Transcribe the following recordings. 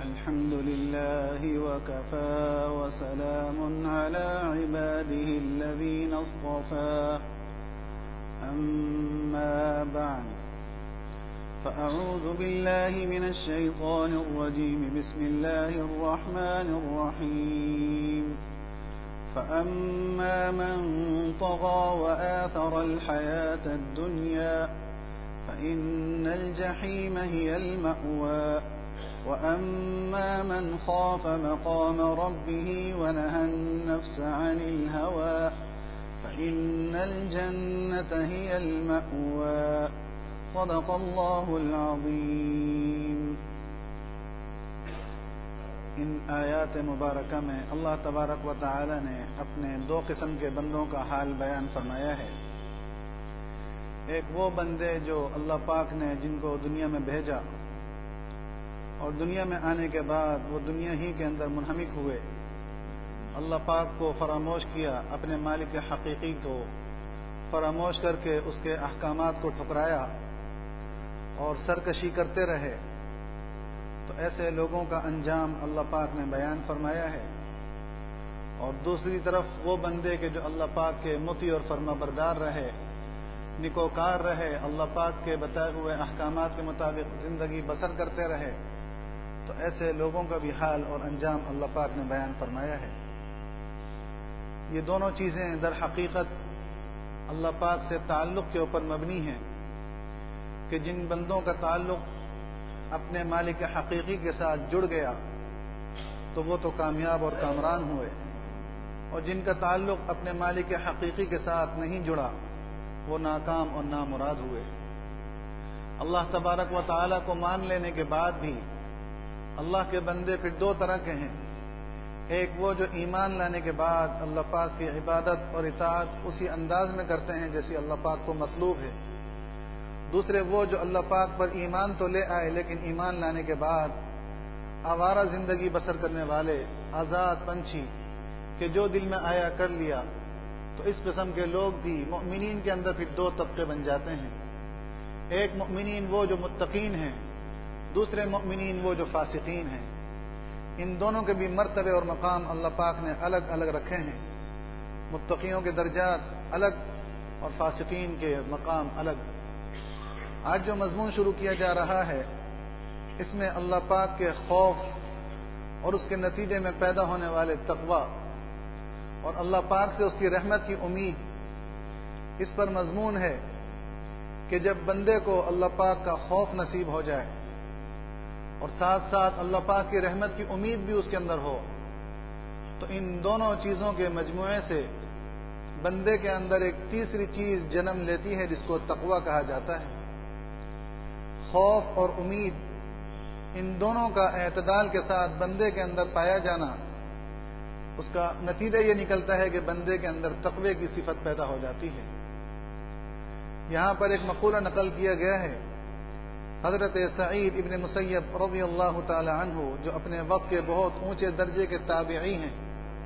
الحمد لله وكفى وسلام على عباده الذين اصطفى أما بعد فأعوذ بالله من الشيطان الرجيم بسم الله الرحمن الرحيم فأما من طغى وآثر الحياة الدنيا فإن الجحيم هي المأوى وأما من خاف مقام ربه ونهى النفس عن الهوى فإن الجنة هي المأوى صدق الله العظيم۔ ان آیات مبارکہ میں اللہ تبارک و تعالی نے اپنے دو قسم کے بندوں کا حال بیان فرمایا ہے۔ ایک وہ بندے جو اللہ پاک نے جن کو دنیا میں بھیجا اور دنیا میں آنے کے بعد وہ دنیا ہی کے اندر منہمک ہوئے، اللہ پاک کو فراموش کیا، اپنے مالک حقیقی کو فراموش کر کے اس کے احکامات کو ٹھکرایا اور سرکشی کرتے رہے، تو ایسے لوگوں کا انجام اللہ پاک نے بیان فرمایا ہے۔ اور دوسری طرف وہ بندے کہ جو اللہ پاک کے مطیع اور فرما بردار رہے، نکوکار رہے، اللہ پاک کے بتائے ہوئے احکامات کے مطابق زندگی بسر کرتے رہے، تو ایسے لوگوں کا بھی حال اور انجام اللہ پاک نے بیان فرمایا ہے۔ یہ دونوں چیزیں در حقیقت اللہ پاک سے تعلق کے اوپر مبنی ہیں کہ جن بندوں کا تعلق اپنے مالک حقیقی کے ساتھ جڑ گیا تو وہ تو کامیاب اور کامران ہوئے، اور جن کا تعلق اپنے مالک حقیقی کے ساتھ نہیں جڑا وہ ناکام اور نامراد ہوئے۔ اللہ تبارک و تعالی کو مان لینے کے بعد بھی اللہ کے بندے پھر دو طرح کے ہیں۔ ایک وہ جو ایمان لانے کے بعد اللہ پاک کی عبادت اور اطاعت اسی انداز میں کرتے ہیں جیسی اللہ پاک کو مطلوب ہے۔ دوسرے وہ جو اللہ پاک پر ایمان تو لے آئے لیکن ایمان لانے کے بعد آوارہ زندگی بسر کرنے والے آزاد پنچھی کہ جو دل میں آیا کر لیا، تو اس قسم کے لوگ بھی مؤمنین کے اندر پھر دو طبقے بن جاتے ہیں۔ ایک مؤمنین وہ جو متقین ہیں، دوسرے مؤمنین وہ جو فاسقین ہیں۔ ان دونوں کے بھی مرتبے اور مقام اللہ پاک نے الگ الگ رکھے ہیں۔ متقیوں کے درجات الگ اور فاسقین کے مقام الگ۔ آج جو مضمون شروع کیا جا رہا ہے اس میں اللہ پاک کے خوف اور اس کے نتیجے میں پیدا ہونے والے تقوی اور اللہ پاک سے اس کی رحمت کی امید، اس پر مضمون ہے کہ جب بندے کو اللہ پاک کا خوف نصیب ہو جائے اور ساتھ ساتھ اللہ پاک کی رحمت کی امید بھی اس کے اندر ہو، تو ان دونوں چیزوں کے مجموعے سے بندے کے اندر ایک تیسری چیز جنم لیتی ہے جس کو تقوی کہا جاتا ہے۔ خوف اور امید، ان دونوں کا اعتدال کے ساتھ بندے کے اندر پایا جانا، اس کا نتیجہ یہ نکلتا ہے کہ بندے کے اندر تقوی کی صفت پیدا ہو جاتی ہے۔ یہاں پر ایک مقولہ نقل کیا گیا ہے، حضرت سعید ابن مسیب رضی اللہ تعالی عنہ جو اپنے وقت کے بہت اونچے درجے کے تابعی ہیں،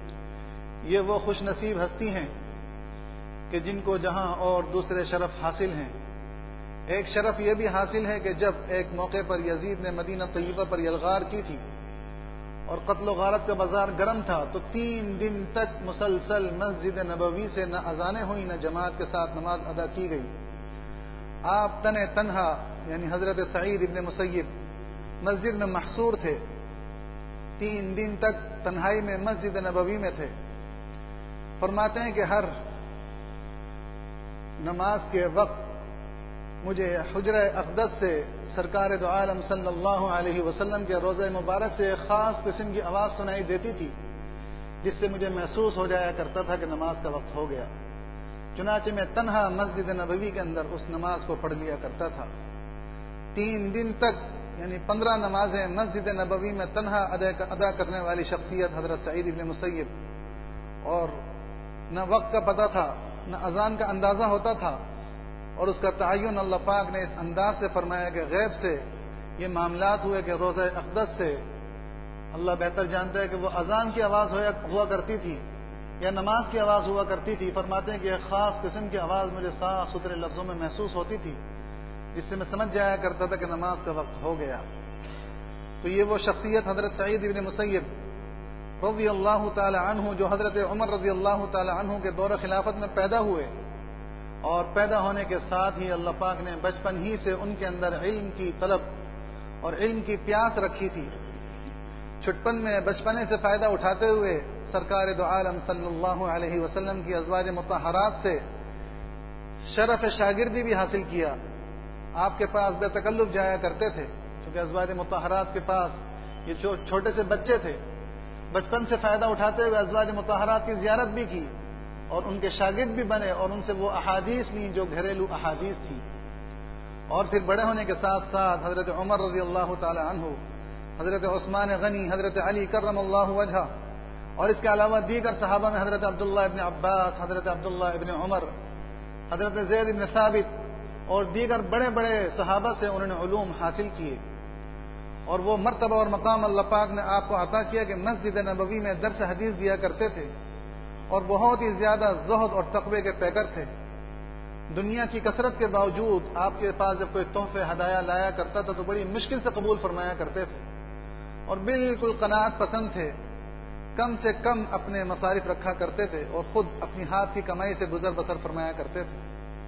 یہ وہ خوش نصیب ہستی ہیں کہ جن کو جہاں اور دوسرے شرف حاصل ہیں۔ ایک شرف یہ بھی حاصل ہے کہ جب ایک موقع پر یزید نے مدینہ طیبہ پر یلغار کی تھی اور قتل و غارت کا بازار گرم تھا، تو 3 دن تک مسلسل مسجد نبوی سے نہ اذانیں ہوئی نہ جماعت کے ساتھ نماز ادا کی گئی۔ آپ تنہا یعنی حضرت سعید ابن مسیب مسجد میں محصور تھے، 3 دن تک تنہائی میں مسجد نبوی میں تھے۔ فرماتے ہیں کہ ہر نماز کے وقت مجھے حجرہ اقدس سے سرکار دو عالم صلی اللہ علیہ وسلم کے روضہ مبارک سے ایک خاص قسم کی آواز سنائی دیتی تھی جس سے مجھے محسوس ہو جایا کرتا تھا کہ نماز کا وقت ہو گیا۔ چنانچہ میں تنہا مسجد نبوی کے اندر اس نماز کو پڑھ لیا کرتا تھا۔ 3 دن تک یعنی 15 نمازیں مسجد نبوی میں تنہا ادا کرنے والی شخصیت حضرت سعید ابن مسیب، اور نہ وقت کا پتہ تھا نہ اذان کا اندازہ ہوتا تھا، اور اس کا تعین اللہ پاک نے اس انداز سے فرمایا کہ غیب سے یہ معاملات ہوئے کہ روضہ اقدس سے اللہ بہتر جانتا ہے کہ وہ اذان کی آواز ہوا کرتی تھی یا نماز کی آواز ہوا کرتی تھی۔ فرماتے ہیں کہ ایک خاص قسم کی آواز مجھے صاف ستھرے لفظوں میں محسوس ہوتی تھی جس سے میں سمجھ جایا کرتا تھا کہ نماز کا وقت ہو گیا۔ تو یہ وہ شخصیت حضرت سعید ابن مسیب رضی اللہ تعالی عنہ جو حضرت عمر رضی اللہ تعالی عنہ کے دور خلافت میں پیدا ہوئے، اور پیدا ہونے کے ساتھ ہی اللہ پاک نے بچپن ہی سے ان کے اندر علم کی طلب اور علم کی پیاس رکھی تھی۔ چھٹپن میں بچپنے سے فائدہ اٹھاتے ہوئے سرکار دو عالم صلی اللہ علیہ وسلم کی ازواج مطہرات سے شرف شاگردی بھی حاصل کیا۔ آپ کے پاس بے تکلف جایا کرتے تھے، کیونکہ ازواج مطہرات کے پاس یہ چھوٹے سے بچے تھے، بچپن سے فائدہ اٹھاتے ہوئے ازواج مطہرات کی زیارت بھی کی اور ان کے شاگرد بھی بنے اور ان سے وہ احادیث لیں جو گھریلو احادیث تھی۔ اور پھر بڑے ہونے کے ساتھ ساتھ حضرت عمر رضی اللہ تعالی عنہ، حضرت عثمان غنی، حضرت علی کرم اللہ وجہہ، اور اس کے علاوہ دیگر صحابہ میں حضرت عبداللہ ابن عباس، حضرت عبداللہ ابن عمر، حضرت زید ابن ثابت اور دیگر بڑے بڑے صحابہ سے انہوں نے علوم حاصل کیے، اور وہ مرتبہ اور مقام اللہ پاک نے آپ کو عطا کیا کہ مسجد نبوی میں درس حدیث دیا کرتے تھے، اور بہت ہی زیادہ زہد اور تقوی کے پیکر تھے۔ دنیا کی کثرت کے باوجود آپ کے پاس جب کوئی تحفے ہدایہ لایا کرتا تھا تو بڑی مشکل سے قبول فرمایا کرتے تھے، اور بالکل قناعت پسند تھے، کم سے کم اپنے مصارف رکھا کرتے تھے اور خود اپنی ہاتھ کی کمائی سے گزر بسر فرمایا کرتے تھے۔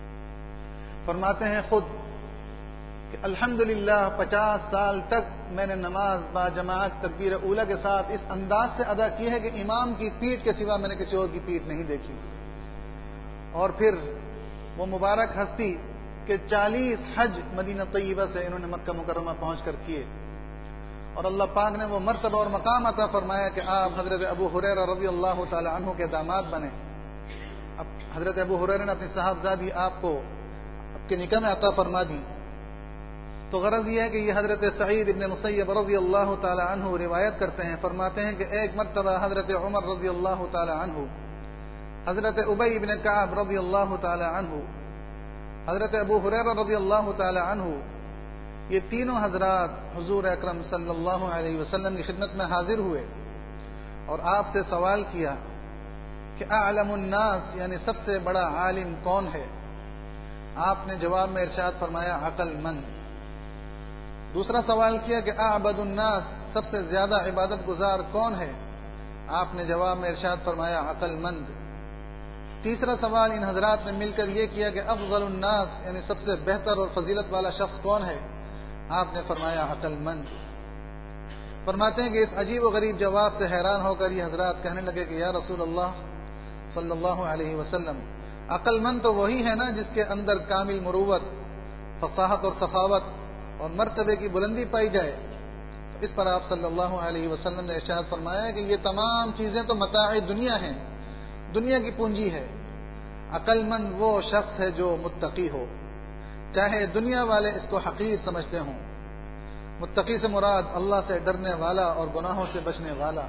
فرماتے ہیں خود کہ الحمدللہ 50 سال تک میں نے نماز با جماعت تکبیر اولیٰ کے ساتھ اس انداز سے ادا کی ہے کہ امام کی پیٹھ کے سوا میں نے کسی اور کی پیٹھ نہیں دیکھی۔ اور پھر وہ مبارک ہستی کہ 40 حج مدینہ طیبہ سے انہوں نے مکہ مکرمہ پہنچ کر کیے، اور اللہ پاک نے وہ مرتبہ اور مقام عطا فرمایا کہ آپ حضرت ابو ہریرہ رضی اللہ تعالی عنہ کے داماد بنے۔ اب حضرت ابو ہریرہ نے اپنی صاحبزادی آپ کو آپ کے نکاح میں عطا فرما دی۔ تو غرض یہ ہے کہ یہ حضرت سعید ابن مسیب رضی اللہ تعالی عنہ روایت کرتے ہیں، فرماتے ہیں کہ ایک مرتبہ حضرت عمر رضی اللہ تعالی عنہ، حضرت ابی ابن کعب رضی اللہ تعالی عنہ، حضرت ابو ہریرہ رضی اللہ تعالی عنہ، یہ تینوں حضرات حضور اکرم صلی اللہ علیہ وسلم کی خدمت میں حاضر ہوئے اور آپ سے سوال کیا کہ اعلم الناس یعنی سب سے بڑا عالم کون ہے؟ آپ نے جواب میں ارشاد فرمایا عقل مند۔ دوسرا سوال کیا کہ اعبد الناس سب سے زیادہ عبادت گزار کون ہے؟ آپ نے جواب میں ارشاد فرمایا عقل مند۔ تیسرا سوال ان حضرات نے مل کر یہ کیا کہ افضل الناس یعنی سب سے بہتر اور فضیلت والا شخص کون ہے؟ آپ نے فرمایا عقل مند۔ فرماتے ہیں کہ اس عجیب و غریب جواب سے حیران ہو کر یہ حضرات کہنے لگے کہ یا رسول اللہ صلی اللہ علیہ وسلم، عقل مند تو وہی ہے نا جس کے اندر کامل مروت، فصاحت اور سخاوت اور مرتبے کی بلندی پائی جائے۔ تو اس پر آپ صلی اللہ علیہ وسلم نے ارشاد فرمایا کہ یہ تمام چیزیں تو متاع دنیا ہیں، دنیا کی پونجی ہے۔ عقل مند وہ شخص ہے جو متقی ہو، چاہے دنیا والے اس کو حقیر سمجھتے ہوں۔ متقی سے مراد اللہ سے ڈرنے والا اور گناہوں سے بچنے والا۔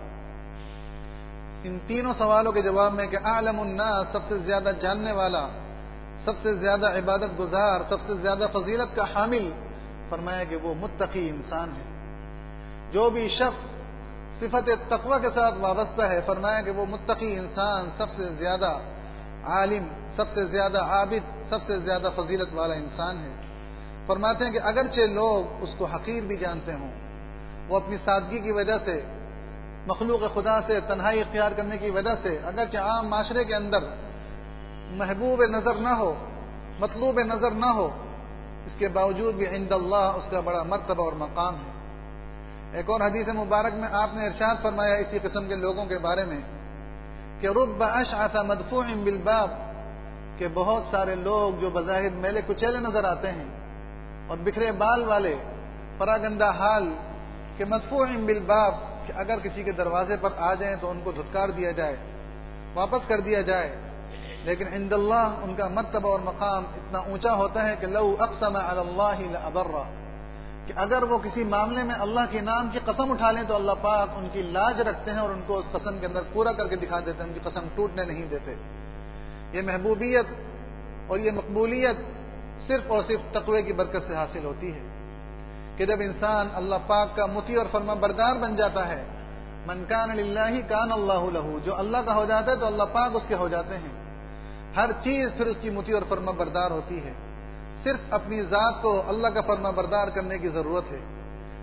ان تینوں سوالوں کے جواب میں کہ اعلم الناس سب سے زیادہ جاننے والا، سب سے زیادہ عبادت گزار، سب سے زیادہ فضیلت کا حامل، فرمایا کہ وہ متقی انسان ہے۔ جو بھی شخص صفت تقوی کے ساتھ وابستہ ہے، فرمایا کہ وہ متقی انسان سب سے زیادہ عالم، سب سے زیادہ عابد، سب سے زیادہ فضیلت والا انسان ہے۔ فرماتے ہیں کہ اگرچہ لوگ اس کو حقیر بھی جانتے ہوں، وہ اپنی سادگی کی وجہ سے، مخلوق خدا سے تنہائی اختیار کرنے کی وجہ سے، اگرچہ عام معاشرے کے اندر محبوب نظر نہ ہو، مطلوب نظر نہ ہو، اس کے باوجود بھی عند اللہ اس کا بڑا مرتبہ اور مقام ہے۔ ایک اور حدیث مبارک میں آپ نے ارشاد فرمایا اسی قسم کے لوگوں کے بارے میں کہ رب اشعث مدفوع بالباب، کہ بہت سارے لوگ جو بظاہر میلے کچیلے نظر آتے ہیں اور بکھرے بال والے، پراگندہ حال، کہ مدفوع بالباب، کہ اگر کسی کے دروازے پر آ جائیں تو ان کو دھتکار دیا جائے، واپس کر دیا جائے، لیکن عند اللہ ان کا مرتبہ اور مقام اتنا اونچا ہوتا ہے کہ لو اقسم علی اللہ لابرہ، کہ اگر وہ کسی معاملے میں اللہ کے نام کی قسم اٹھا لیں تو اللہ پاک ان کی لاج رکھتے ہیں اور ان کو اس قسم کے اندر پورا کر کے دکھا دیتے ہیں، ان کی قسم ٹوٹنے نہیں دیتے۔ یہ محبوبیت اور یہ مقبولیت صرف اور صرف تقوی کی برکت سے حاصل ہوتی ہے کہ جب انسان اللہ پاک کا مطیع اور فرما بردار بن جاتا ہے، من کان للہ کان اللہ لہ، جو اللہ کا ہو جاتا ہے تو اللہ پاک اس کے ہو جاتے ہیں۔ ہر چیز پھر اس کی مطیع اور فرما بردار ہوتی ہے، صرف اپنی ذات کو اللہ کا فرما بردار کرنے کی ضرورت ہے۔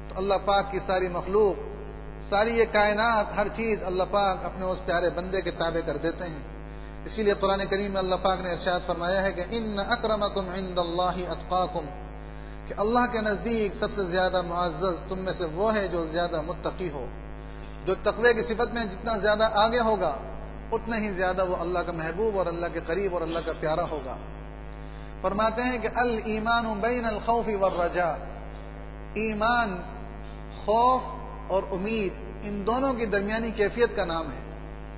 تو اللہ پاک کی ساری مخلوق، ساری یہ کائنات، ہر چیز اللہ پاک اپنے اس پیارے بندے کے تابع کر دیتے ہیں۔ اسی لیے قرآن کریم میں اللہ پاک نے ارشاد فرمایا ہے کہ ان اکرمکم عند اللہ اتقاکم، کہ اللہ کے نزدیک سب سے زیادہ معزز تم میں سے وہ ہے جو زیادہ متقی ہو۔ جو تقوی کی صفت میں جتنا زیادہ آگے ہوگا اتنا ہی زیادہ وہ اللہ کا محبوب اور اللہ کے قریب اور اللہ کا پیارا ہوگا۔ فرماتے ہیں کہ الایمان بین الخوف والرجاء، ایمان خوف اور امید ان دونوں کی درمیانی کیفیت کا نام ہے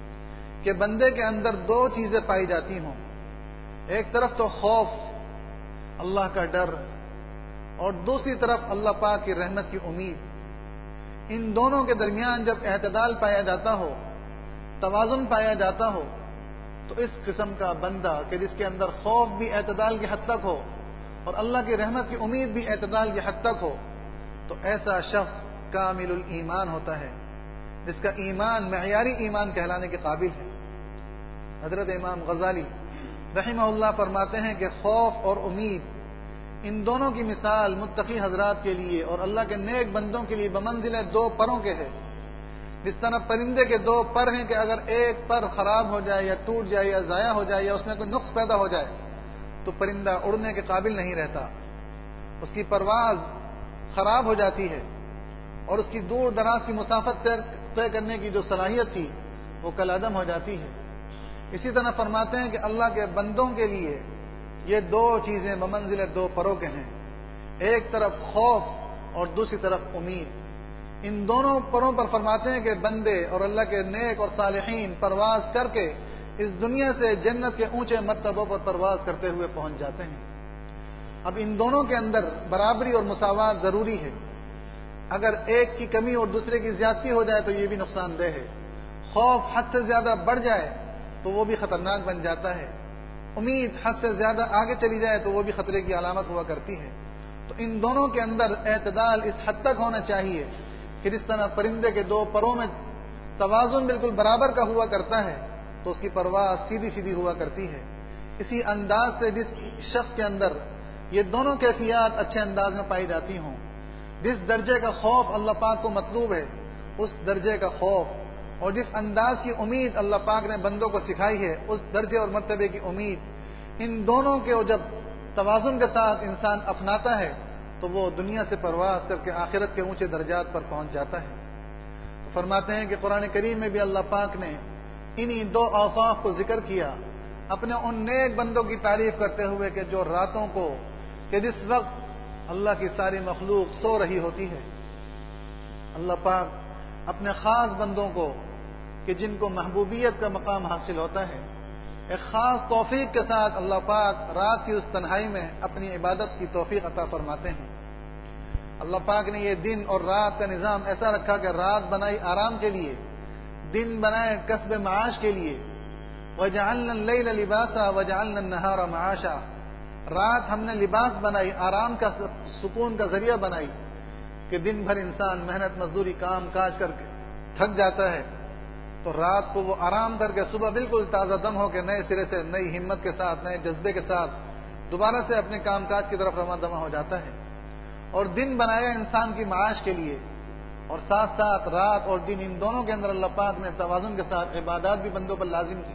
کہ بندے کے اندر دو چیزیں پائی جاتی ہوں، ایک طرف تو خوف، اللہ کا ڈر، اور دوسری طرف اللہ پاک کی رحمت کی امید۔ ان دونوں کے درمیان جب اعتدال پایا جاتا ہو، توازن پایا جاتا ہو، تو اس قسم کا بندہ کہ جس کے اندر خوف بھی اعتدال کی حد تک ہو اور اللہ کی رحمت کی امید بھی اعتدال کی حد تک ہو، تو ایسا شخص کامل الایمان ہوتا ہے، جس کا ایمان معیاری ایمان کہلانے کے قابل ہے۔ حضرت امام غزالی رحمہ اللہ فرماتے ہیں کہ خوف اور امید ان دونوں کی مثال متقی حضرات کے لیے اور اللہ کے نیک بندوں کے لیے بمنزل دو پروں کے ہے۔ جس طرح پرندے کے دو پر ہیں کہ اگر ایک پر خراب ہو جائے یا ٹوٹ جائے یا ضائع ہو جائے یا اس میں کوئی نقص پیدا ہو جائے تو پرندہ اڑنے کے قابل نہیں رہتا، اس کی پرواز خراب ہو جاتی ہے اور اس کی دور دراز کی مسافت طے کرنے کی جو صلاحیت تھی وہ کالعدم ہو جاتی ہے۔ اسی طرح فرماتے ہیں کہ اللہ کے بندوں کے لیے یہ دو چیزیں بمنزل دو پروں کے ہیں، ایک طرف خوف اور دوسری طرف امید۔ ان دونوں پروں پر فرماتے ہیں کہ بندے اور اللہ کے نیک اور صالحین پرواز کر کے اس دنیا سے جنت کے اونچے مرتبوں پر پرواز کرتے ہوئے پہنچ جاتے ہیں۔ اب ان دونوں کے اندر برابری اور مساوات ضروری ہے، اگر ایک کی کمی اور دوسرے کی زیادتی ہو جائے تو یہ بھی نقصان دہ ہے، خوف حد سے زیادہ بڑھ جائے تو وہ بھی خطرناک بن جاتا ہے، امید حد سے زیادہ آگے چلی جائے تو وہ بھی خطرے کی علامت ہوا کرتی ہے۔ تو ان دونوں کے اندر اعتدال اس حد تک ہونا چاہیے کہ جس طرح پرندے کے دو پروں میں توازن بالکل برابر کا ہوا کرتا ہے تو اس کی پرواز سیدھی سیدھی ہوا کرتی ہے۔ اسی انداز سے جس شخص کے اندر یہ دونوں کیفیات اچھے انداز میں پائی جاتی ہوں، جس درجے کا خوف اللہ پاک کو مطلوب ہے اس درجے کا خوف، اور جس انداز کی امید اللہ پاک نے بندوں کو سکھائی ہے اس درجے اور مرتبے کی امید، ان دونوں کے جب توازن کے ساتھ انسان اپناتا ہے تو وہ دنیا سے پرواز کر کے آخرت کے اونچے درجات پر پہنچ جاتا ہے۔ تو فرماتے ہیں کہ قرآن کریم میں بھی اللہ پاک نے انہی دو اوصاف کو ذکر کیا اپنے ان نیک بندوں کی تعریف کرتے ہوئے کہ جو راتوں کو کہ جس وقت اللہ کی ساری مخلوق سو رہی ہوتی ہے، اللہ پاک اپنے خاص بندوں کو کہ جن کو محبوبیت کا مقام حاصل ہوتا ہے، ایک خاص توفیق کے ساتھ اللہ پاک رات کی اس تنہائی میں اپنی عبادت کی توفیق عطا فرماتے ہیں۔ اللہ پاک نے یہ دن اور رات کا نظام ایسا رکھا کہ رات بنائی آرام کے لیے، دن بنائے کسب معاش کے لیے۔ وَجَعَلْنَا اللَّيْلَ لِبَاسًا وَجَعَلْنَا النَّهَارَ مَعَاشًا، رات ہم نے لباس بنائی، آرام کا سکون کا ذریعہ بنائی کہ دن بھر انسان محنت مزدوری کام کاج کر کے تھک جاتا ہے تو رات کو وہ آرام کر کے صبح بالکل تازہ دم ہو کے نئے سرے سے نئی ہمت کے ساتھ نئے جذبے کے ساتھ دوبارہ سے اپنے کام کاج کی طرف رواں دواں ہو جاتا ہے۔ اور دن بنایا انسان کی معاش کے لیے، اور ساتھ ساتھ رات اور دن ان دونوں کے اندر اللہ پاک نے توازن کے ساتھ عبادات بھی بندوں پر لازم کی۔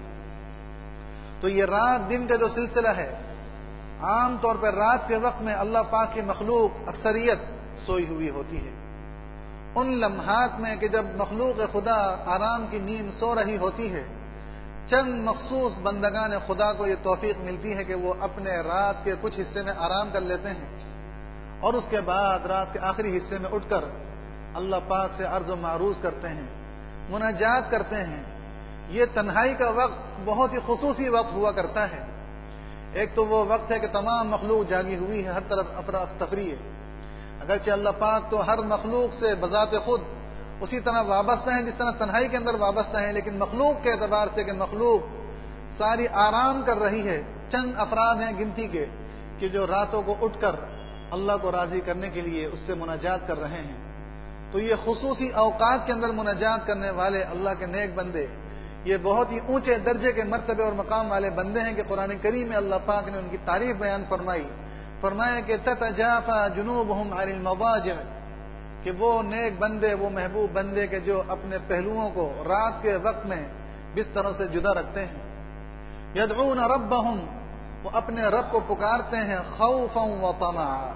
تو یہ رات دن کا جو سلسلہ ہے، عام طور پر رات کے وقت میں اللہ پاک کی مخلوق اکثریت سوئی ہوئی ہوتی ہے۔ ان لمحات میں کہ جب مخلوق خدا آرام کی نیند سو رہی ہوتی ہے، چند مخصوص بندگان خدا کو یہ توفیق ملتی ہے کہ وہ اپنے رات کے کچھ حصے میں آرام کر لیتے ہیں اور اس کے بعد رات کے آخری حصے میں اٹھ کر اللہ پاک سے عرض و معروض کرتے ہیں، مناجات کرتے ہیں۔ یہ تنہائی کا وقت بہت ہی خصوصی وقت ہوا کرتا ہے۔ ایک تو وہ وقت ہے کہ تمام مخلوق جاگی ہوئی ہے، ہر طرف افراتفری ہے، اگرچہ اللہ پاک تو ہر مخلوق سے بذات خود اسی طرح وابستہ ہیں جس طرح تنہائی کے اندر وابستہ ہیں، لیکن مخلوق کے اعتبار سے کہ مخلوق ساری آرام کر رہی ہے، چند افراد ہیں گنتی کے کہ جو راتوں کو اٹھ کر اللہ کو راضی کرنے کے لیے اس سے مناجات کر رہے ہیں۔ تو یہ خصوصی اوقات کے اندر مناجات کرنے والے اللہ کے نیک بندے یہ بہت ہی اونچے درجے کے مرتبے اور مقام والے بندے ہیں کہ قرآن کریم میں اللہ پاک نے ان کی تعریف بیان فرمایا کہ تتجافى جنوبهم عن المضاجع، کہ وہ نیک بندے، وہ محبوب بندے کے جو اپنے پہلوؤں کو رات کے وقت میں بستروں سے جدا رکھتے ہیں. یدعون ربہم، وہ اپنے رب کو پکارتے ہیں خوفا و طمعا،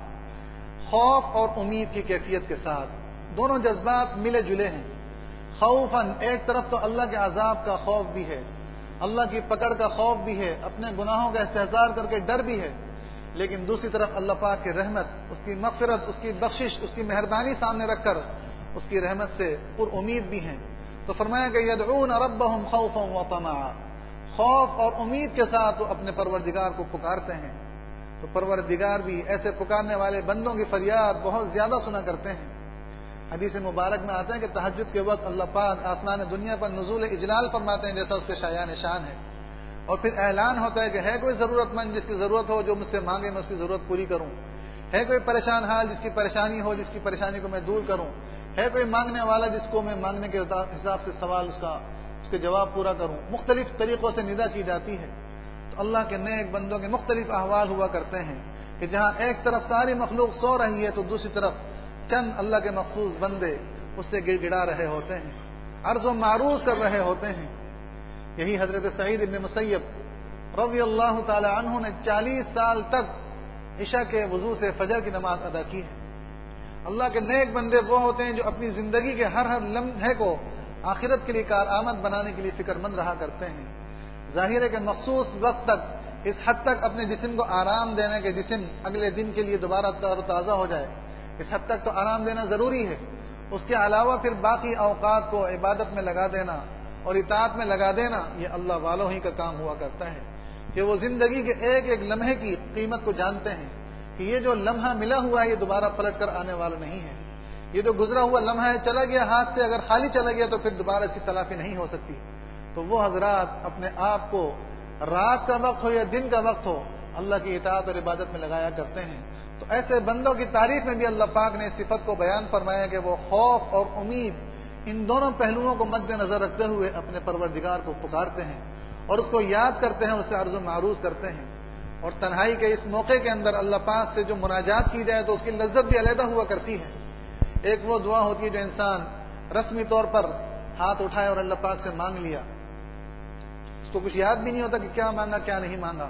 خوف اور امید کی کیفیت کے ساتھ. دونوں جذبات ملے جلے ہیں. خوفاً، ایک طرف تو اللہ کے عذاب کا خوف بھی ہے، اللہ کی پکڑ کا خوف بھی ہے، اپنے گناہوں کا استحضار کر کے ڈر بھی ہے، لیکن دوسری طرف اللہ پاک کی رحمت، اس کی مغفرت، اس کی بخشش، اس کی مہربانی سامنے رکھ کر اس کی رحمت سے پر امید بھی ہیں. تو فرمایا کہ یدعون ربہم خوفا و طمعا، خوف اور امید کے ساتھ وہ اپنے پروردگار کو پکارتے ہیں. تو پروردگار بھی ایسے پکارنے والے بندوں کی فریاد بہت زیادہ سنا کرتے ہیں. حدیث مبارک میں آتے ہیں کہ تہجد کے وقت اللہ پاک آسمان دنیا پر نزول اجلال فرماتے ہیں جیسا اس کے شایان شان ہے، اور پھر اعلان ہوتا ہے کہ ہے کوئی ضرورت مند جس کی ضرورت ہو، جو مجھ سے مانگے میں اس کی ضرورت پوری کروں. ہے کوئی پریشان حال جس کی پریشانی ہو، جس کی پریشانی کو میں دور کروں. ہے کوئی مانگنے والا جس کو میں مانگنے کے حساب سے سوال اس کے جواب پورا کروں. مختلف طریقوں سے ندا کی جاتی ہے. تو اللہ کے نیک بندوں کے مختلف احوال ہوا کرتے ہیں کہ جہاں ایک طرف ساری مخلوق سو رہی ہے تو دوسری طرف چند اللہ کے مخصوص بندے اس سے گڑ گڑا رہے ہوتے ہیں، عرض و معروض کر رہے ہوتے ہیں. یہی حضرت سعید ابن مسیب رضی اللہ تعالی عنہ نے 40 سال تک عشاء کے وضو سے فجر کی نماز ادا کی ہے. اللہ کے نیک بندے وہ ہوتے ہیں جو اپنی زندگی کے ہر لمحے کو آخرت کے لیے کارآمد بنانے کے لیے فکر مند رہا کرتے ہیں. ظاہر ہے کہ مخصوص وقت تک، اس حد تک اپنے جسم کو آرام دینے کے جسم اگلے دن کے لیے دوبارہ تر و تازہ ہو جائے، اس حد تک تو آرام دینا ضروری ہے. اس کے علاوہ پھر باقی اوقات کو عبادت میں لگا دینا اور اطاعت میں لگا دینا، یہ اللہ والوں ہی کا کام ہوا کرتا ہے کہ وہ زندگی کے ایک ایک لمحے کی قیمت کو جانتے ہیں کہ یہ جو لمحہ ملا ہوا ہے یہ دوبارہ پلٹ کر آنے والا نہیں ہے. یہ جو گزرا ہوا لمحہ ہے چلا گیا ہاتھ سے، اگر خالی چلا گیا تو پھر دوبارہ اس کی تلافی نہیں ہو سکتی. تو وہ حضرات اپنے آپ کو رات کا وقت ہو یا دن کا وقت ہو اللہ کی اطاعت اور عبادت میں لگایا کرتے ہیں. تو ایسے بندوں کی تعریف میں بھی اللہ پاک نے اس صفت کو بیان فرمایا کہ وہ خوف اور امید ان دونوں پہلوؤں کو مد نظر رکھتے ہوئے اپنے پروردگار کو پکارتے ہیں اور اس کو یاد کرتے ہیں، اس سے عرض و معروض کرتے ہیں. اور تنہائی کے اس موقع کے اندر اللہ پاک سے جو مناجات کی جائے تو اس کی لذت بھی علیحدہ ہوا کرتی ہے. ایک وہ دعا ہوتی ہے جو انسان رسمی طور پر ہاتھ اٹھائے اور اللہ پاک سے مانگ لیا، اس کو کچھ یاد بھی نہیں ہوتا کہ کیا مانگا کیا نہیں مانگا،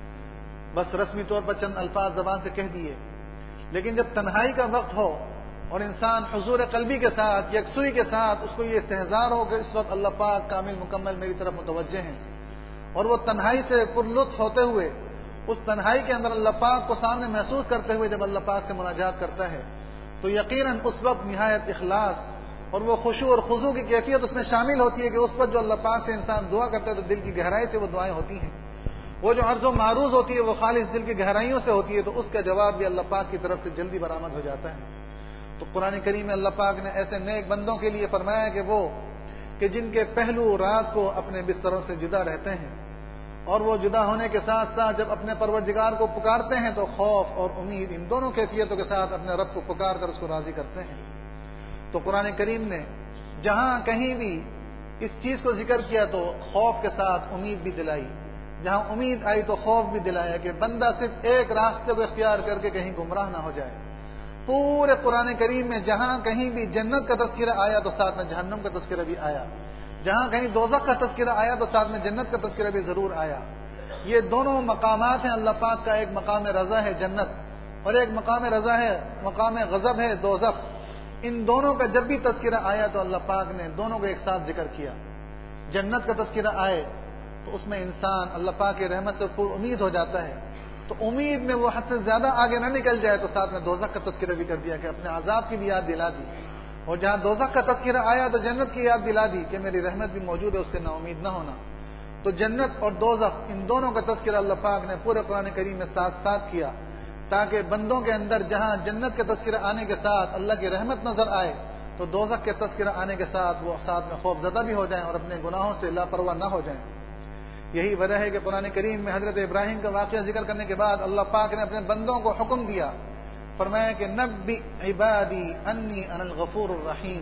بس رسمی طور پر چند الفاظ زبان سے کہہ دیے. لیکن جب تنہائی کا وقت ہو اور انسان حضور قلبی کے ساتھ، یکسوئی کے ساتھ اس کو یہ استحضار ہو کہ اس وقت اللہ پاک کامل مکمل میری طرف متوجہ ہیں، اور وہ تنہائی سے پر لطف ہوتے ہوئے اس تنہائی کے اندر اللہ پاک کو سامنے محسوس کرتے ہوئے جب اللہ پاک سے مناجات کرتا ہے تو یقیناً اس وقت نہایت اخلاص اور وہ خشوع اور خضوع کی کیفیت اس میں شامل ہوتی ہے کہ اس وقت جو اللہ پاک سے انسان دعا کرتا ہے تو دل کی گہرائی سے وہ دعائیں ہوتی ہیں. وہ جو عرض و معروض ہوتی ہے وہ خالص دل کی گہرائیوں سے ہوتی ہے تو اس کا جواب بھی اللہ پاک کی طرف سے جلدی برآمد ہو جاتا ہے. تو قرآن کریم میں اللہ پاک نے ایسے نیک بندوں کے لیے فرمایا کہ وہ کہ جن کے پہلو رات کو اپنے بستروں سے جدا رہتے ہیں اور وہ جدا ہونے کے ساتھ ساتھ جب اپنے پروردگار کو پکارتے ہیں تو خوف اور امید ان دونوں کیفیتوں کے ساتھ اپنے رب کو پکار کر اس کو راضی کرتے ہیں. تو قرآن کریم نے جہاں کہیں بھی اس چیز کو ذکر کیا تو خوف کے ساتھ امید بھی دلائی، جہاں امید آئی تو خوف بھی دلایا کہ بندہ صرف ایک راستے کو اختیار کر کے کہیں گمراہ نہ ہو جائے. پورے قرآن کریم میں جہاں کہیں بھی جنت کا تذکرہ آیا تو ساتھ میں جہنم کا تذکرہ بھی آیا، جہاں کہیں دوزخ کا تذکرہ آیا تو ساتھ میں جنت کا تذکرہ بھی ضرور آیا. یہ دونوں مقامات ہیں اللہ پاک کا، ایک مقام رضا ہے جنت اور ایک مقام رضا ہے، مقام غضب ہے دوزخ. ان دونوں کا جب بھی تذکرہ آیا تو اللہ پاک نے دونوں کو ایک ساتھ ذکر کیا. جنت کا تذکرہ آئے تو اس میں انسان اللہ پاک کی رحمت سے پر امید ہو جاتا ہے، تو امید میں وہ حد سے زیادہ آگے نہ نکل جائے تو ساتھ میں دوزخ کا تذکرہ بھی کر دیا کہ اپنے عذاب کی بھی یاد دلا دی. اور جہاں دوزخ کا تذکرہ آیا تو جنت کی یاد دلا دی کہ میری رحمت بھی موجود ہے، اس سے نا امید نہ ہونا. تو جنت اور دوزخ ان دونوں کا تذکرہ اللہ پاک نے پورے قرآن کریم میں ساتھ ساتھ کیا تاکہ بندوں کے اندر جہاں جنت کا تذکرہ آنے کے ساتھ اللہ کی رحمت نظر آئے تو دوزخ کے تذکرہ آنے کے ساتھ وہ ساتھ میں خوف زدہ بھی ہو جائیں اور اپنے گناہوں سے لاپرواہ نہ ہو جائیں. یہی وجہ ہے کہ قرآن کریم میں حضرت ابراہیم کا واقعہ ذکر کرنے کے بعد اللہ پاک نے اپنے بندوں کو حکم دیا، فرمایا کہ نبی عبادی انی انا الغفور الرحیم،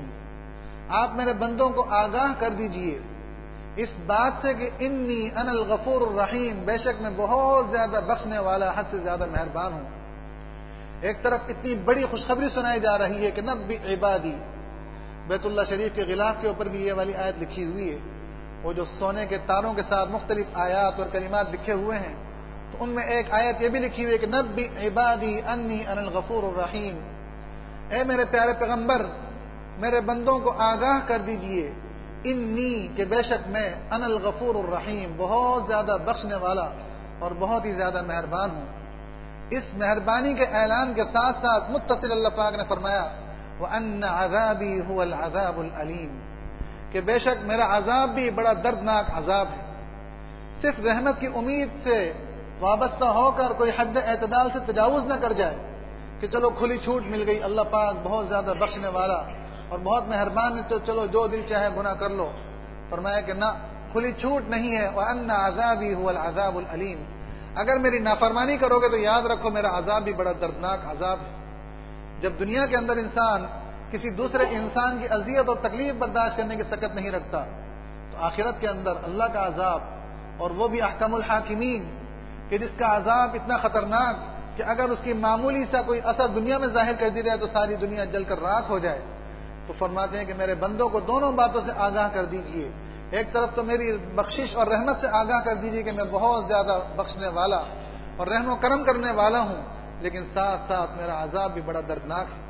آپ میرے بندوں کو آگاہ کر دیجئے اس بات سے کہ انی انا الغفور الرحیم، بے شک میں بہت زیادہ بخشنے والا، حد سے زیادہ مہربان ہوں. ایک طرف اتنی بڑی خوشخبری سنائی جا رہی ہے کہ نبی عبادی، بیت اللہ شریف کے غلاف کے اوپر بھی یہ والی آیت لکھی ہوئی ہے، وہ جو سونے کے تاروں کے ساتھ مختلف آیات اور کلمات لکھے ہوئے ہیں، تو ان میں ایک آیت یہ بھی لکھی ہوئی ہے کہ نبی عبادی انی انا الغفور الرحیم، اے میرے پیارے پیغمبر میرے بندوں کو آگاہ کر دیجئے، انی کہ بے شک میں انا الغفور الرحیم بہت زیادہ بخشنے والا اور بہت ہی زیادہ مہربان ہوں۔ اس مہربانی کے اعلان کے ساتھ ساتھ متصل اللہ پاک نے فرمایا وَأَنَّ عَذَابِي هُوَ الْعَذَابُ الْأَلِيمُ، کہ بے شک میرا عذاب بھی بڑا دردناک عذاب ہے۔ صرف رحمت کی امید سے وابستہ ہو کر کوئی حد اعتدال سے تجاوز نہ کر جائے کہ چلو کھلی چھوٹ مل گئی، اللہ پاک بہت زیادہ بخشنے والا اور بہت مہربان ہے تو چلو جو دل چاہے گناہ کر لو۔ فرمایا کہ نہ، کھلی چھوٹ نہیں ہے، وَأَنَّ عَذَابِي هُوَ الْعَذَابُ الْأَلِيمُ، اگر میری نافرمانی کرو گے تو یاد رکھو میرا عذاب بھی بڑا دردناک عذاب ہے۔ جب دنیا کے اندر انسان کسی دوسرے انسان کی اذیت اور تکلیف برداشت کرنے کی سکت نہیں رکھتا تو آخرت کے اندر اللہ کا عذاب، اور وہ بھی احکم الحاکمین، کہ جس کا عذاب اتنا خطرناک کہ اگر اس کی معمولی سا کوئی اثر دنیا میں ظاہر کر دی جائے تو ساری دنیا جل کر راکھ ہو جائے۔ تو فرماتے ہیں کہ میرے بندوں کو دونوں باتوں سے آگاہ کر دیجئے، ایک طرف تو میری بخشش اور رحمت سے آگاہ کر دیجئے کہ میں بہت زیادہ بخشنے والا اور رحم و کرم کرنے والا ہوں، لیکن ساتھ ساتھ میرا عذاب بھی بڑا دردناک ہے۔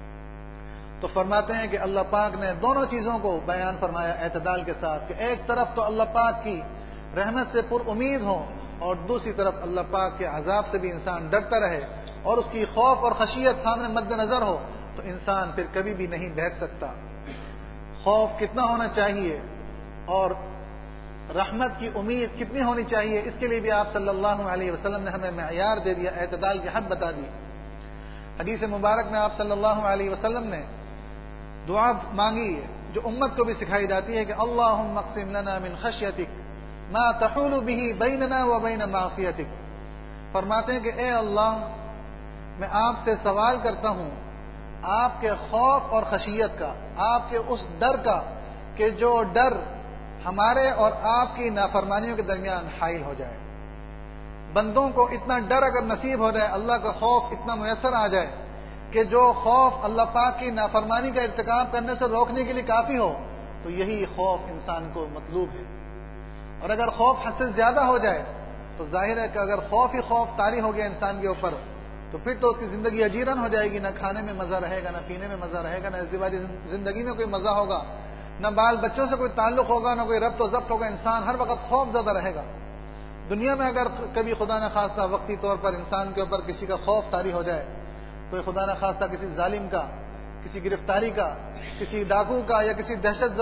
تو فرماتے ہیں کہ اللہ پاک نے دونوں چیزوں کو بیان فرمایا اعتدال کے ساتھ، کہ ایک طرف تو اللہ پاک کی رحمت سے پر امید ہو اور دوسری طرف اللہ پاک کے عذاب سے بھی انسان ڈرتا رہے اور اس کی خوف اور خشیت سامنے مد نظر ہو تو انسان پھر کبھی بھی نہیں بیٹھ سکتا۔ خوف کتنا ہونا چاہیے اور رحمت کی امید کتنی ہونی چاہیے، اس کے لیے بھی آپ صلی اللہ علیہ وسلم نے ہمیں معیار دے دیا، اعتدال کی حد بتا دی۔ حدیث مبارک میں آپ صلی اللہ علیہ وسلم نے دعا مانگی ہے جو امت کو بھی سکھائی جاتی ہے کہ اللہم اقسم لنا من خشیتک ما تحول به بیننا وبین معصیتک، فرماتے ہیں کہ اے اللہ میں آپ سے سوال کرتا ہوں آپ کے خوف اور خشیت کا، آپ کے اس ڈر کا کہ جو ڈر ہمارے اور آپ کی نافرمانیوں کے درمیان حائل ہو جائے۔ بندوں کو اتنا ڈر اگر نصیب ہو جائے، اللہ کا خوف اتنا میسر آ جائے کہ جو خوف اللہ پاک کی نافرمانی کا ارتکاب کرنے سے روکنے کے لیے کافی ہو، تو یہی خوف انسان کو مطلوب ہے۔ اور اگر خوف حد سے زیادہ ہو جائے تو ظاہر ہے کہ اگر خوف ہی خوف طاری ہو گیا انسان کے اوپر تو پھر تو اس کی زندگی اجیرن ہو جائے گی، نہ کھانے میں مزہ رہے گا، نہ پینے میں مزہ رہے گا، نہ ازدواجی زندگی میں کوئی مزہ ہوگا، نہ بال بچوں سے کوئی تعلق ہوگا، نہ کوئی ربط و ضبط ہوگا، انسان ہر وقت خوف زدہ رہے گا۔ دنیا میں اگر کبھی خدا نہ خواستہ وقتی طور پر انسان کے اوپر کسی کا خوف طاری ہو جائے، کوئی خدا نہ خواستہ کسی ظالم کا، کسی گرفتاری کا، کسی ڈاکو کا یا کسی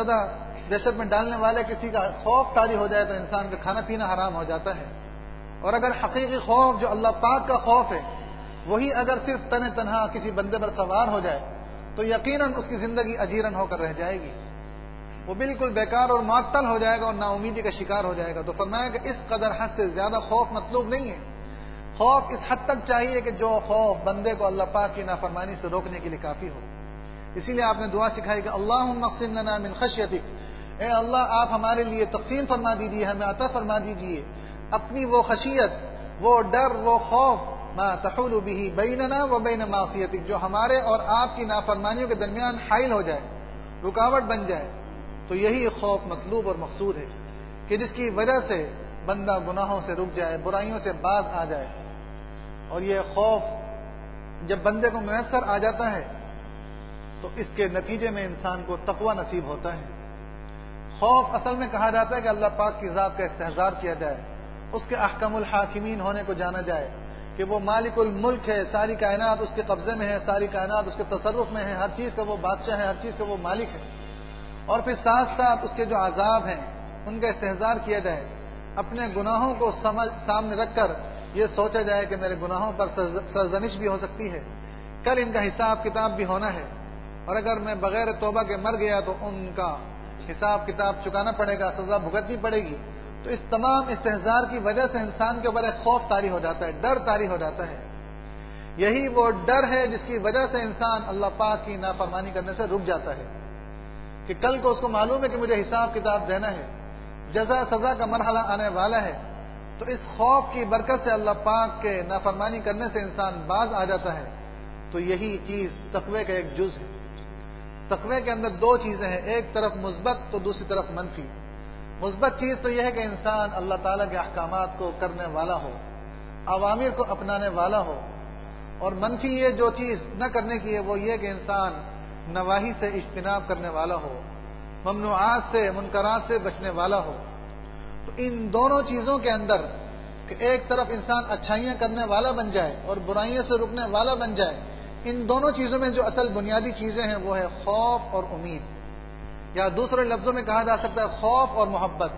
دہشت میں ڈالنے والے کسی کا خوف طاری ہو جائے تو انسان کا کھانا پینا حرام ہو جاتا ہے۔ اور اگر حقیقی خوف جو اللہ پاک کا خوف ہے وہی اگر صرف تنہا کسی بندے پر سوار ہو جائے تو یقیناً اس کی زندگی اجیرن ہو کر رہ جائے گی، وہ بالکل بیکار اور معطل ہو جائے گا اور نا امیدی کا شکار ہو جائے گا۔ تو فرمایا کہ اس قدر حد سے زیادہ خوف مطلوب نہیں ہے، خوف اس حد تک چاہیے کہ جو خوف بندے کو اللہ پاک کی نافرمانی سے روکنے کے لیے کافی ہو۔ اسی لیے آپ نے دعا سکھائی کہ اللہم اقسم لنا من خشیتک، اے اللہ آپ ہمارے لیے تقسیم فرما دیجیے، ہمیں عطا فرما دیجیے اپنی وہ خشیت، وہ ڈر، وہ خوف ما تحول به بیننا وبین معصیتک، جو ہمارے اور آپ کی نافرمانیوں کے درمیان حائل ہو جائے، رکاوٹ بن جائے۔ تو یہی خوف مطلوب اور مقصود ہے کہ جس کی وجہ سے بندہ گناہوں سے رک جائے، برائیوں سے باز آ جائے۔ اور یہ خوف جب بندے کو میسر آ جاتا ہے تو اس کے نتیجے میں انسان کو تقوی نصیب ہوتا ہے۔ خوف اصل میں کہا جاتا ہے کہ اللہ پاک کی ذات کا استحضار کیا جائے، اس کے احکم الحاکمین ہونے کو جانا جائے کہ وہ مالک الملک ہے، ساری کائنات اس کے قبضے میں ہے، ساری کائنات اس کے تصرف میں ہے، ہر چیز کا وہ بادشاہ ہے، ہر چیز کا وہ مالک ہے۔ اور پھر ساتھ ساتھ اس کے جو عذاب ہیں ان کا استحضار کیا جائے، اپنے گناہوں کو سامنے رکھ کر یہ سوچا جائے کہ میرے گناہوں پر سرزنش بھی ہو سکتی ہے، کل ان کا حساب کتاب بھی ہونا ہے، اور اگر میں بغیر توبہ کے مر گیا تو ان کا حساب کتاب چکانا پڑے گا، سزا بھگتنی پڑے گی۔ تو اس تمام استحضار کی وجہ سے انسان کے اوپر ایک خوف طاری ہو جاتا ہے، ڈر طاری ہو جاتا ہے۔ یہی وہ ڈر ہے جس کی وجہ سے انسان اللہ پاک کی نافرمانی کرنے سے رک جاتا ہے کہ کل کو اس کو معلوم ہے کہ مجھے حساب کتاب دینا ہے، جزا سزا کا مرحلہ آنے والا ہے۔ تو اس خوف کی برکت سے اللہ پاک کے نافرمانی کرنے سے انسان باز آ جاتا ہے تو یہی چیز تقوی کا ایک جز ہے۔ تقوی کے اندر دو چیزیں ہیں، ایک طرف مثبت تو دوسری طرف منفی۔ مثبت چیز تو یہ ہے کہ انسان اللہ تعالیٰ کے احکامات کو کرنے والا ہو، اوامر کو اپنانے والا ہو، اور منفی یہ جو چیز نہ کرنے کی ہے وہ یہ کہ انسان نواہی سے اجتناب کرنے والا ہو، ممنوعات سے منکرات سے بچنے والا ہو۔ تو ان دونوں چیزوں کے اندر کہ ایک طرف انسان اچھائیاں کرنے والا بن جائے اور برائیوں سے رکنے والا بن جائے، ان دونوں چیزوں میں جو اصل بنیادی چیزیں ہیں وہ ہے خوف اور امید، یا دوسرے لفظوں میں کہا جا سکتا ہے خوف اور محبت،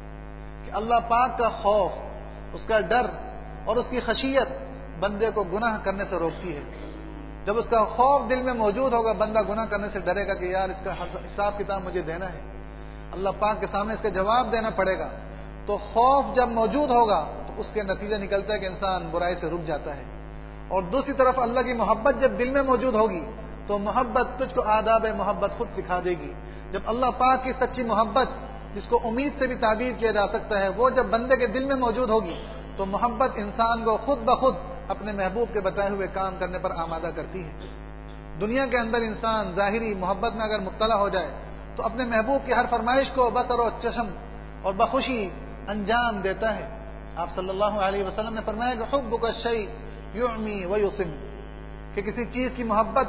کہ اللہ پاک کا خوف، اس کا ڈر اور اس کی خشیت بندے کو گناہ کرنے سے روکتی ہے۔ جب اس کا خوف دل میں موجود ہوگا، بندہ گناہ کرنے سے ڈرے گا کہ یار اس کا حساب کتاب مجھے دینا ہے، اللہ پاک کے سامنے اس کا جواب دینا پڑے گا۔ تو خوف جب موجود ہوگا تو اس کے نتیجہ نکلتا ہے کہ انسان برائی سے رک جاتا ہے، اور دوسری طرف اللہ کی محبت جب دل میں موجود ہوگی تو محبت تجھ کو آداب محبت خود سکھا دے گی۔ جب اللہ پاک کی سچی محبت، جس کو امید سے بھی تعبیر کیا جا سکتا ہے، وہ جب بندے کے دل میں موجود ہوگی تو محبت انسان کو خود بخود اپنے محبوب کے بتائے ہوئے کام کرنے پر آمادہ کرتی ہے۔ دنیا کے اندر انسان ظاہری محبت میں اگر مبتلا ہو جائے تو اپنے محبوب کی ہر فرمائش کو بصر و چشم اور بخوشی انجام دیتا ہے۔ آپ صلی اللہ علیہ وسلم نے فرمایا کہ حبک الشیء یعمی ویصم، کہ کسی چیز کی محبت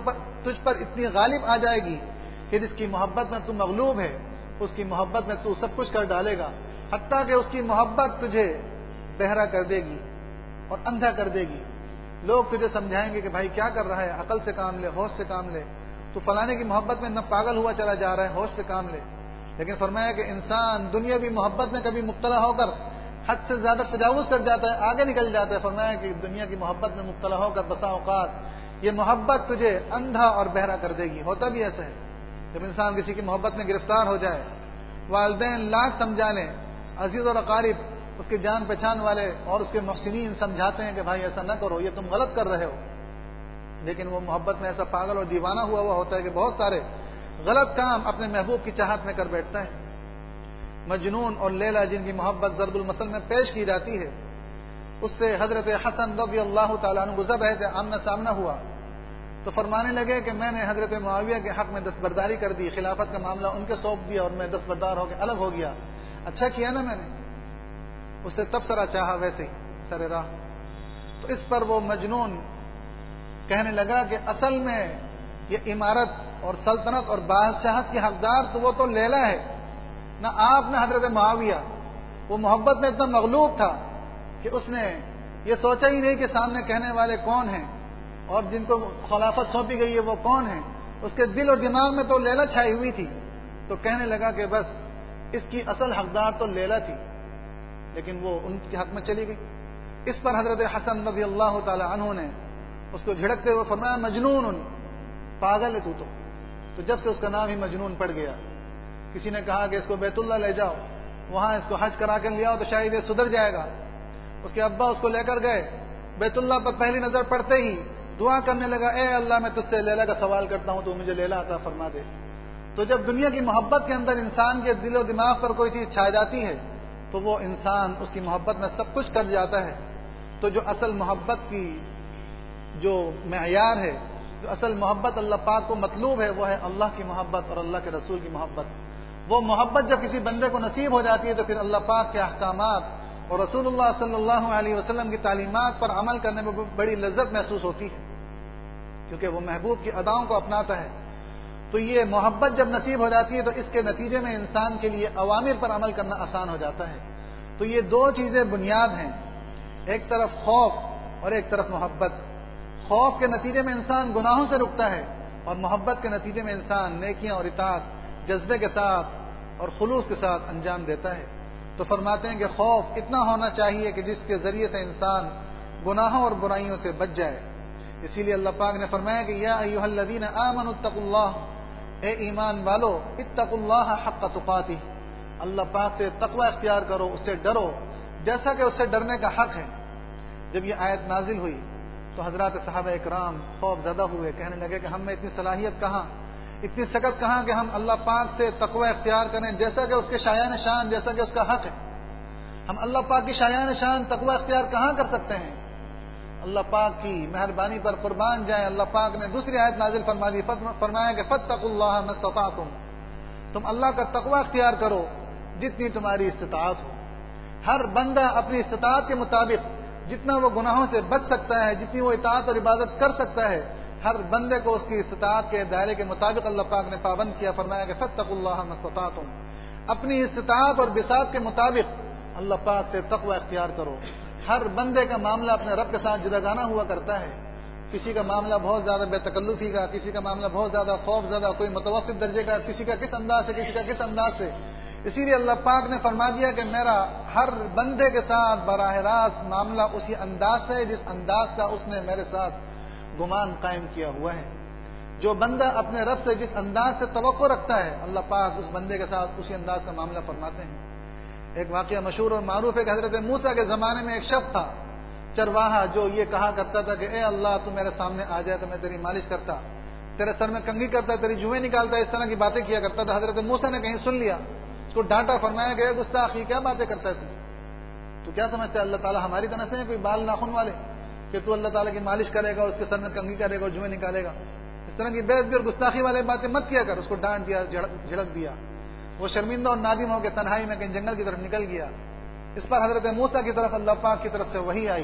تجھ پر اتنی غالب آ جائے گی کہ جس کی محبت میں تو مغلوب ہے، اس کی محبت میں تو سب کچھ کر ڈالے گا، حتیٰ کہ اس کی محبت تجھے بہرا کر دے گی اور اندھا کر دے گی۔ لوگ تجھے سمجھائیں گے کہ بھائی کیا کر رہا ہے، عقل سے کام لے، ہوش سے کام لے، تو فلانے کی محبت میں نہ پاگل ہوا چلا جا رہا ہے، ہوش سے کام لے۔ لیکن فرمایا کہ انسان دنیاوی محبت میں کبھی مبتلا ہو کر حد سے زیادہ تجاوز کر جاتا ہے، آگے نکل جاتا ہے۔ فرمایا کہ دنیا کی محبت میں مبتلا ہو کر بسا اوقات یہ محبت تجھے اندھا اور بہرا کر دے گی۔ ہوتا بھی ایسا ہے، جب انسان کسی کی محبت میں گرفتار ہو جائے، والدین لاکھ سمجھا لیں، عزیز اور اقارب، اس کے جان پہچان والے اور اس کے محسنین سمجھاتے ہیں کہ بھائی ایسا نہ کرو، یہ تم غلط کر رہے ہو، لیکن وہ محبت میں ایسا پاگل اور دیوانہ ہوا ہوتا ہے کہ بہت سارے غلط کام اپنے محبوب کی چاہت میں کر بیٹھتا ہے۔ مجنون اور لیلا جن کی محبت ضرب المثل میں پیش کی جاتی ہے، اس سے حضرت حسن رضی اللہ تعالیٰ عنہ گزر رہے تھے، آمنا سامنا ہوا تو فرمانے لگے کہ میں نے حضرت معاویہ کے حق میں دستبرداری کر دی، خلافت کا معاملہ ان کے سونپ دیا اور میں دستبردار ہو کے الگ ہو گیا۔ اچھا کیا نا میں نے، اس سے تبصرہ چاہا ویسے ہی سر راہ۔ تو اس پر وہ مجنون کہنے لگا کہ اصل میں یہ عمارت اور سلطنت اور بادشاہت کی حقدار تو وہ تو لیلا ہے، نہ آپ نہ حضرت معاویہ۔ وہ محبت میں اتنا مغلوب تھا کہ اس نے یہ سوچا ہی نہیں کہ سامنے کہنے والے کون ہیں اور جن کو خلافت سونپی گئی ہے وہ کون ہیں۔ اس کے دل اور دماغ میں تو لیلا چھائی ہوئی تھی، تو کہنے لگا کہ بس اس کی اصل حقدار تو لیلا تھی، لیکن وہ ان کے حق میں چلی گئی۔ اس پر حضرت حسن رضی اللہ تعالی عنہ نے اس کو جھڑکتے ہوئے فرمایا مجنون، پاگل ہے تو جب سے اس کا نام ہی مجنون پڑ گیا۔ کسی نے کہا کہ اس کو بیت اللہ لے جاؤ، وہاں اس کو حج کرا کے لے آؤ تو شاید یہ سدھر جائے گا۔ اس کے ابا اس کو لے کر گئے، بیت اللہ پر پہلی نظر پڑتے ہی دعا کرنے لگا، اے اللہ میں تجھ سے لیلا کا سوال کرتا ہوں تو مجھے لیلا عطا فرما دے۔ تو جب دنیا کی محبت کے اندر انسان کے دل و دماغ پر کوئی چیز چھا جاتی ہے تو وہ انسان اس کی محبت میں سب کچھ کر جاتا ہے۔ تو جو اصل محبت کی جو معیار ہے، جو اصل محبت اللہ پاک کو مطلوب ہے، وہ ہے اللہ کی محبت اور اللہ کے رسول کی محبت۔ وہ محبت جب کسی بندے کو نصیب ہو جاتی ہے تو پھر اللہ پاک کے احکامات اور رسول اللہ صلی اللہ علیہ وسلم کی تعلیمات پر عمل کرنے میں بڑی لذت محسوس ہوتی ہے، کیونکہ وہ محبوب کی اداؤں کو اپناتا ہے۔ تو یہ محبت جب نصیب ہو جاتی ہے تو اس کے نتیجے میں انسان کے لیے اوامر پر عمل کرنا آسان ہو جاتا ہے۔ تو یہ دو چیزیں بنیاد ہیں، ایک طرف خوف اور ایک طرف محبت۔ خوف کے نتیجے میں انسان گناہوں سے رکتا ہے اور محبت کے نتیجے میں انسان نیکیاں اور اطاعت جذبے کے ساتھ اور خلوص کے ساتھ انجام دیتا ہے۔ تو فرماتے ہیں کہ خوف اتنا ہونا چاہیے کہ جس کے ذریعے سے انسان گناہوں اور برائیوں سے بچ جائے۔ اسی لیے اللہ پاک نے فرمایا کہ یا ایھا الذین آمنوا اتقوا اللہ، اے ایمان والو اتقوا اللہ حق تقاتہ، اللہ پاک سے تقوی اختیار کرو، اس سے ڈرو جیسا کہ اس سے ڈرنے کا حق ہے۔ جب یہ آیت نازل ہوئی تو حضرات صحابہ اکرام خوف زدہ ہوئے، کہنے لگے کہ ہم میں اتنی صلاحیت کہاں، اتنی سکت کہاں کہ ہم اللہ پاک سے تقوی اختیار کریں جیسا کہ اس کے شایان شان، جیسا کہ اس کا حق ہے۔ ہم اللہ پاک کی شایان شان تقوی اختیار کہاں کر سکتے ہیں؟ اللہ پاک کی مہربانی پر قربان جائیں، اللہ پاک نے دوسری آیت نازل فرما دی، فرمایا کہ فاتقوا اللہ ما استطعتم، تم اللہ کا تقوی اختیار کرو جتنی تمہاری استطاعت ہو۔ ہر بندہ اپنی استطاعت کے مطابق جتنا وہ گناہوں سے بچ سکتا ہے، جتنی وہ اطاعت اور عبادت کر سکتا ہے، ہر بندے کو اس کی استطاعت کے دائرے کے مطابق اللہ پاک نے پابند کیا، فرمایا کہ فاتقوا اللہ ما استطعتم، اپنی استطاعت اور بساط کے مطابق اللہ پاک سے تقوی اختیار کرو۔ ہر بندے کا معاملہ اپنے رب کے ساتھ جداگانہ ہوا کرتا ہے، کسی کا معاملہ بہت زیادہ بے تکلفی کا، کسی کا معاملہ بہت زیادہ خوف زدہ، کوئی متوسط درجے کا، کسی کا کس انداز سے، کسی کا کس انداز سے۔ اسی لیے اللہ پاک نے فرما دیا کہ میرا ہر بندے کے ساتھ براہ راست معاملہ اسی انداز سے ہے جس انداز کا اس نے میرے ساتھ گمان قائم کیا ہوا ہے۔ جو بندہ اپنے رب سے جس انداز سے توقع رکھتا ہے، اللہ پاک اس بندے کے ساتھ اسی انداز کا معاملہ فرماتے ہیں۔ ایک واقعہ مشہور اور معروف ہے کہ حضرت موسیٰ کے زمانے میں ایک شخص تھا چرواہا، جو یہ کہا کرتا تھا کہ اے اللہ تو میرے سامنے آ جائے تو میں تیری مالش کرتا، تیرے سر میں کنگھی کرتا، تیری جوئیں نکالتا، اس طرح کی باتیں کیا کرتا تھا۔ حضرت موسیٰ نے کہیں سن لیا، اس کو ڈانٹا، فرمایا کہ اے گستاخ، کیا باتیں کرتا ہے تو کیا سمجھتا ہے اللہ تعالیٰ ہماری طرح سے ہے کوئی بال ناخن والے کہ تو اللہ تعالیٰ کی مالش کرے گا، اس کے سر میں کنگھی کرے گا اور جوئیں نکالے گا؟ اس طرح کی بے ادبی اور گستاخی والے باتیں مت کیا کر۔ اس کو ڈانٹ دیا، جھڑک دیا، وہ شرمندہ اور نادم ہو کے تنہائی میں کہیں جنگل کی طرف نکل گیا۔ اس پر حضرت موسیٰ کی طرف اللہ پاک کی طرف سے وحی آئی،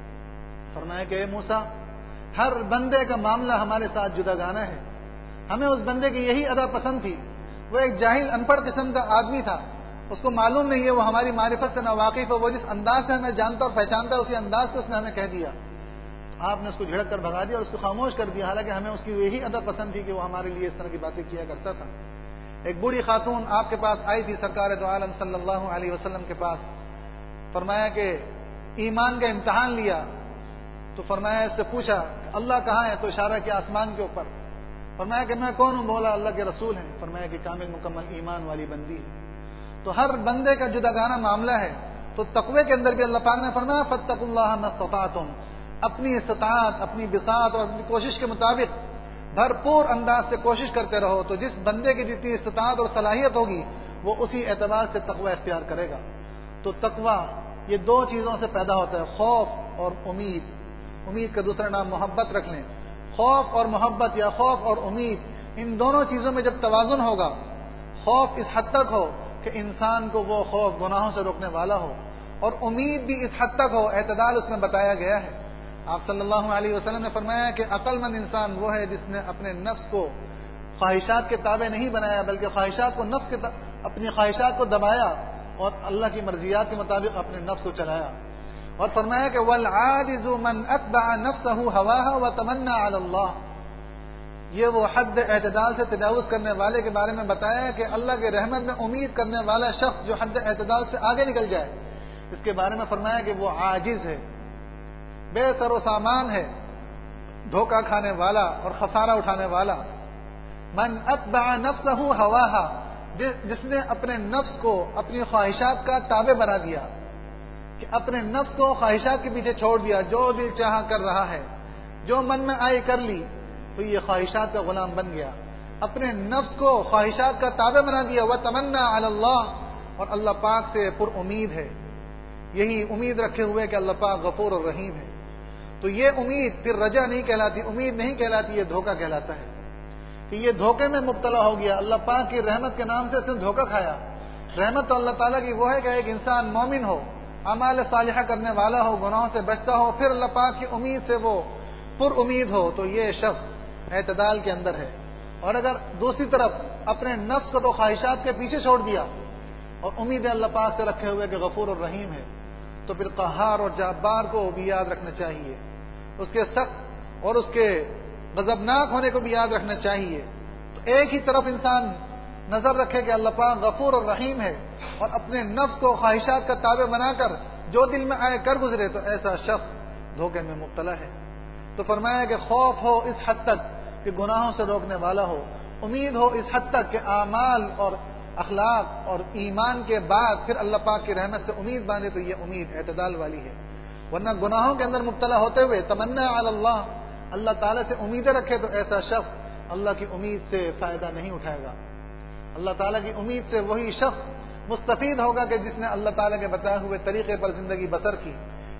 فرمایا کہ اے موسیٰ، ہر بندے کا معاملہ ہمارے ساتھ جداگانہ ہے، ہمیں اس بندے کی یہی ادا پسند تھی۔ وہ ایک جاہل ان پڑھ قسم کا آدمی تھا، اس کو معلوم نہیں ہے، وہ ہماری معرفت سے ناواقف ہے، وہ جس انداز سے ہمیں جانتا اور پہچانتا ہے اسی انداز سے اس نے ہمیں کہہ دیا۔ آپ نے اس کو جھڑک کر بھگا دیا اور اس کو خاموش کر دیا، حالانکہ ہمیں اس کی یہی ادا پسند تھی کہ وہ ہمارے لیے اس طرح کی باتیں کیا کرتا تھا۔ ایک بوڑھی خاتون آپ کے پاس آئی تھی، سرکار دو عالم صلی اللہ علیہ وسلم کے پاس، فرمایا کہ ایمان کا امتحان لیا تو فرمایا اس سے پوچھا اللہ کہاں ہے، تو اشارہ کیا آسمان کے اوپر۔ فرمایا کہ میں کون ہوں؟ بولا اللہ کے رسول ہیں۔ فرمایا کہ کامل مکمل ایمان والی بندی ہے۔ تو ہر بندے کا جداگانہ معاملہ ہے، تو تقوی کے اندر بھی اللہ پاک نے فرمایا فاتقوا اللہ ما استطعتم، اپنی استطاعت، اپنی بساط اور اپنی کوشش کے مطابق بھرپور انداز سے کوشش کرتے رہو، تو جس بندے کی جتنی استطاعت اور صلاحیت ہوگی وہ اسی اعتبار سے تقوی اختیار کرے گا۔ تو تقوی یہ دو چیزوں سے پیدا ہوتا ہے، خوف اور امید۔ امید کا دوسرا نام محبت رکھ لیں۔ خوف اور محبت یا خوف اور امید، ان دونوں چیزوں میں جب توازن ہوگا، خوف اس حد تک ہو کہ انسان کو وہ خوف گناہوں سے روکنے والا ہو، اور امید بھی اس حد تک ہو، اعتدال اس میں بتایا گیا ہے۔ آپ صلی اللہ علیہ وسلم نے فرمایا کہ عقل مند انسان وہ ہے جس نے اپنے نفس کو خواہشات کے تابع نہیں بنایا، بلکہ خواہشات کو اپنی خواہشات کو دبایا اور اللہ کی مرضیات کے مطابق اپنے نفس کو چلایا۔ اور فرمایا کہ والعاجز من اتبع نفسه هواها وتمنى على الله، یہ وہ حد اعتدال سے تجاوز کرنے والے کے بارے میں بتایا کہ اللہ کے رحمت میں امید کرنے والا شخص جو حد اعتدال سے آگے نکل جائے، اس کے بارے میں فرمایا کہ وہ عاجز ہے، بے سر و سامان ہے، دھوکہ کھانے والا اور خسارہ اٹھانے والا۔ من اتبع نفسه هواها، جس نے اپنے نفس کو اپنی خواہشات کا تابع بنا دیا، کہ اپنے نفس کو خواہشات کے پیچھے چھوڑ دیا، جو دل چاہا کر رہا ہے، جو من میں آئی کر لی، تو یہ خواہشات کا غلام بن گیا۔ اپنے نفس کو خواہشات کا تابع بنا دیا، وتمنى علی اللہ، اور اللہ پاک سے پر امید ہے، یہی امید رکھے ہوئے کہ اللہ پاک غفور اور رحیم ہے۔ تو یہ امید پھر رجا نہیں کہلاتی، امید نہیں کہلاتی، یہ دھوکہ کہلاتا ہے کہ یہ دھوکے میں مبتلا ہو گیا، اللہ پاک کی رحمت کے نام سے اس نے دھوکہ کھایا۔ رحمت تو اللہ تعالیٰ کی وہ ہے کہ ایک انسان مومن ہو، اعمال صالحہ کرنے والا ہو، گناہوں سے بچتا ہو، پھر اللہ پاک کی امید سے وہ پر امید ہو، تو یہ شخص اعتدال کے اندر ہے۔ اور اگر دوسری طرف اپنے نفس کو تو خواہشات کے پیچھے چھوڑ دیا اور امید اللہ پاک سے رکھے ہوئے کہ غفور اور رحیم ہے، تو پھر قہار اور جبار کو بھی یاد رکھنا چاہیے، اس کے سخت اور اس کے غضبناک ہونے کو بھی یاد رکھنا چاہیے۔ تو ایک ہی طرف انسان نظر رکھے کہ اللہ پاک غفور اور رحیم ہے، اور اپنے نفس کو خواہشات کا تابع بنا کر جو دل میں آئے کر گزرے، تو ایسا شخص دھوکے میں مبتلا ہے۔ تو فرمایا کہ خوف ہو اس حد تک کہ گناہوں سے روکنے والا ہو، امید ہو اس حد تک کہ اعمال اور اخلاق اور ایمان کے بعد پھر اللہ پاک کی رحمت سے امید باندھے، تو یہ امید اعتدال والی ہے۔ ورنہ گناہوں کے اندر مبتلا ہوتے ہوئے تمنا علی اللہ، اللہ تعالیٰ سے امیدیں رکھے، تو ایسا شخص اللہ کی امید سے فائدہ نہیں اٹھائے گا۔ اللہ تعالیٰ کی امید سے وہی شخص مستفید ہوگا کہ جس نے اللہ تعالیٰ کے بتائے ہوئے طریقے پر زندگی بسر کی،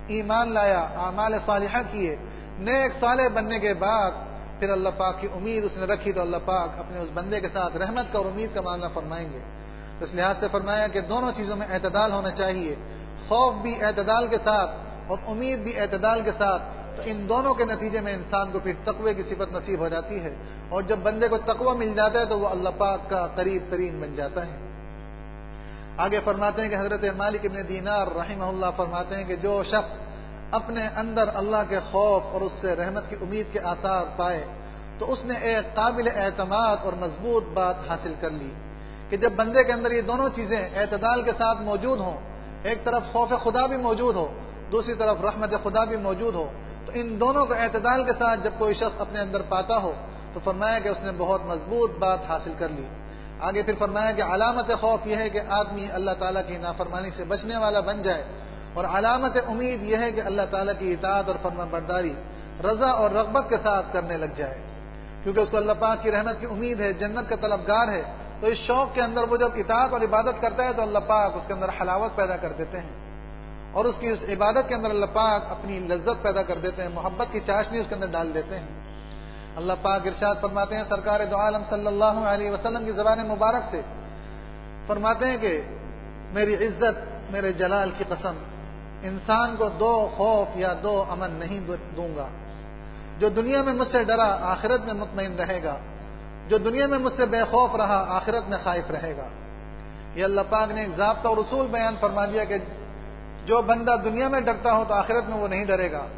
ایمان لایا، اعمال صالحہ کیے، نیک صالح بننے کے بعد پھر اللہ پاک کی امید اس نے رکھی تو اللہ پاک اپنے اس بندے کے ساتھ رحمت کا اور امید کا معاملہ فرمائیں گے۔ تو اس لحاظ سے فرمایا کہ دونوں چیزوں میں اعتدال ہونا چاہیے، خوف بھی اعتدال کے ساتھ اور امید بھی اعتدال کے ساتھ، تو ان دونوں کے نتیجے میں انسان کو پھر تقوی کی صفت نصیب ہو جاتی ہے، اور جب بندے کو تقوی مل جاتا ہے تو وہ اللہ پاک کا قریب ترین بن جاتا ہے۔ آگے فرماتے ہیں کہ حضرت مالک ابن دینار رحمہ اللہ فرماتے ہیں کہ جو شخص اپنے اندر اللہ کے خوف اور اس سے رحمت کی امید کے آثار پائے تو اس نے ایک قابل اعتماد اور مضبوط بات حاصل کر لی کہ جب بندے کے اندر یہ دونوں چیزیں اعتدال کے ساتھ موجود ہوں، ایک طرف خوف خدا بھی موجود ہو، دوسری طرف رحمت خدا بھی موجود ہو، تو ان دونوں کو اعتدال کے ساتھ جب کوئی شخص اپنے اندر پاتا ہو تو فرمایا کہ اس نے بہت مضبوط بات حاصل کر لی۔ آگے پھر فرمایا کہ علامت خوف یہ ہے کہ آدمی اللہ تعالیٰ کی نافرمانی سے بچنے والا بن جائے، اور علامت امید یہ ہے کہ اللہ تعالیٰ کی اطاعت اور فرمان برداری رضا اور رغبت کے ساتھ کرنے لگ جائے، کیونکہ اس کو اللہ پاک کی رحمت کی امید ہے، جنت کا طلبگار ہے، تو اس شوق کے اندر وہ جب اطاعت اور عبادت کرتا ہے تو اللہ پاک اس کے اندر حلاوت پیدا کر دیتے ہیں، اور اس کی اس عبادت کے اندر اللہ پاک اپنی لذت پیدا کر دیتے ہیں، محبت کی چاشنی اس کے اندر ڈال دیتے ہیں۔ اللہ پاک ارشاد فرماتے ہیں سرکار دو عالم صلی اللہ علیہ وسلم کی زبان مبارک سے، فرماتے ہیں کہ میری عزت میرے جلال کی قسم، انسان کو دو خوف یا دو امن نہیں دوں گا، جو دنیا میں مجھ سے ڈرا آخرت میں مطمئن رہے گا، جو دنیا میں مجھ سے بے خوف رہا آخرت میں خائف رہے گا۔ یہ اللہ پاک نے ایک ضابطہ اور اصول بیان فرما دیا کہ جو بندہ دنیا میں ڈرتا ہو تو آخرت میں وہ نہیں ڈرے گا،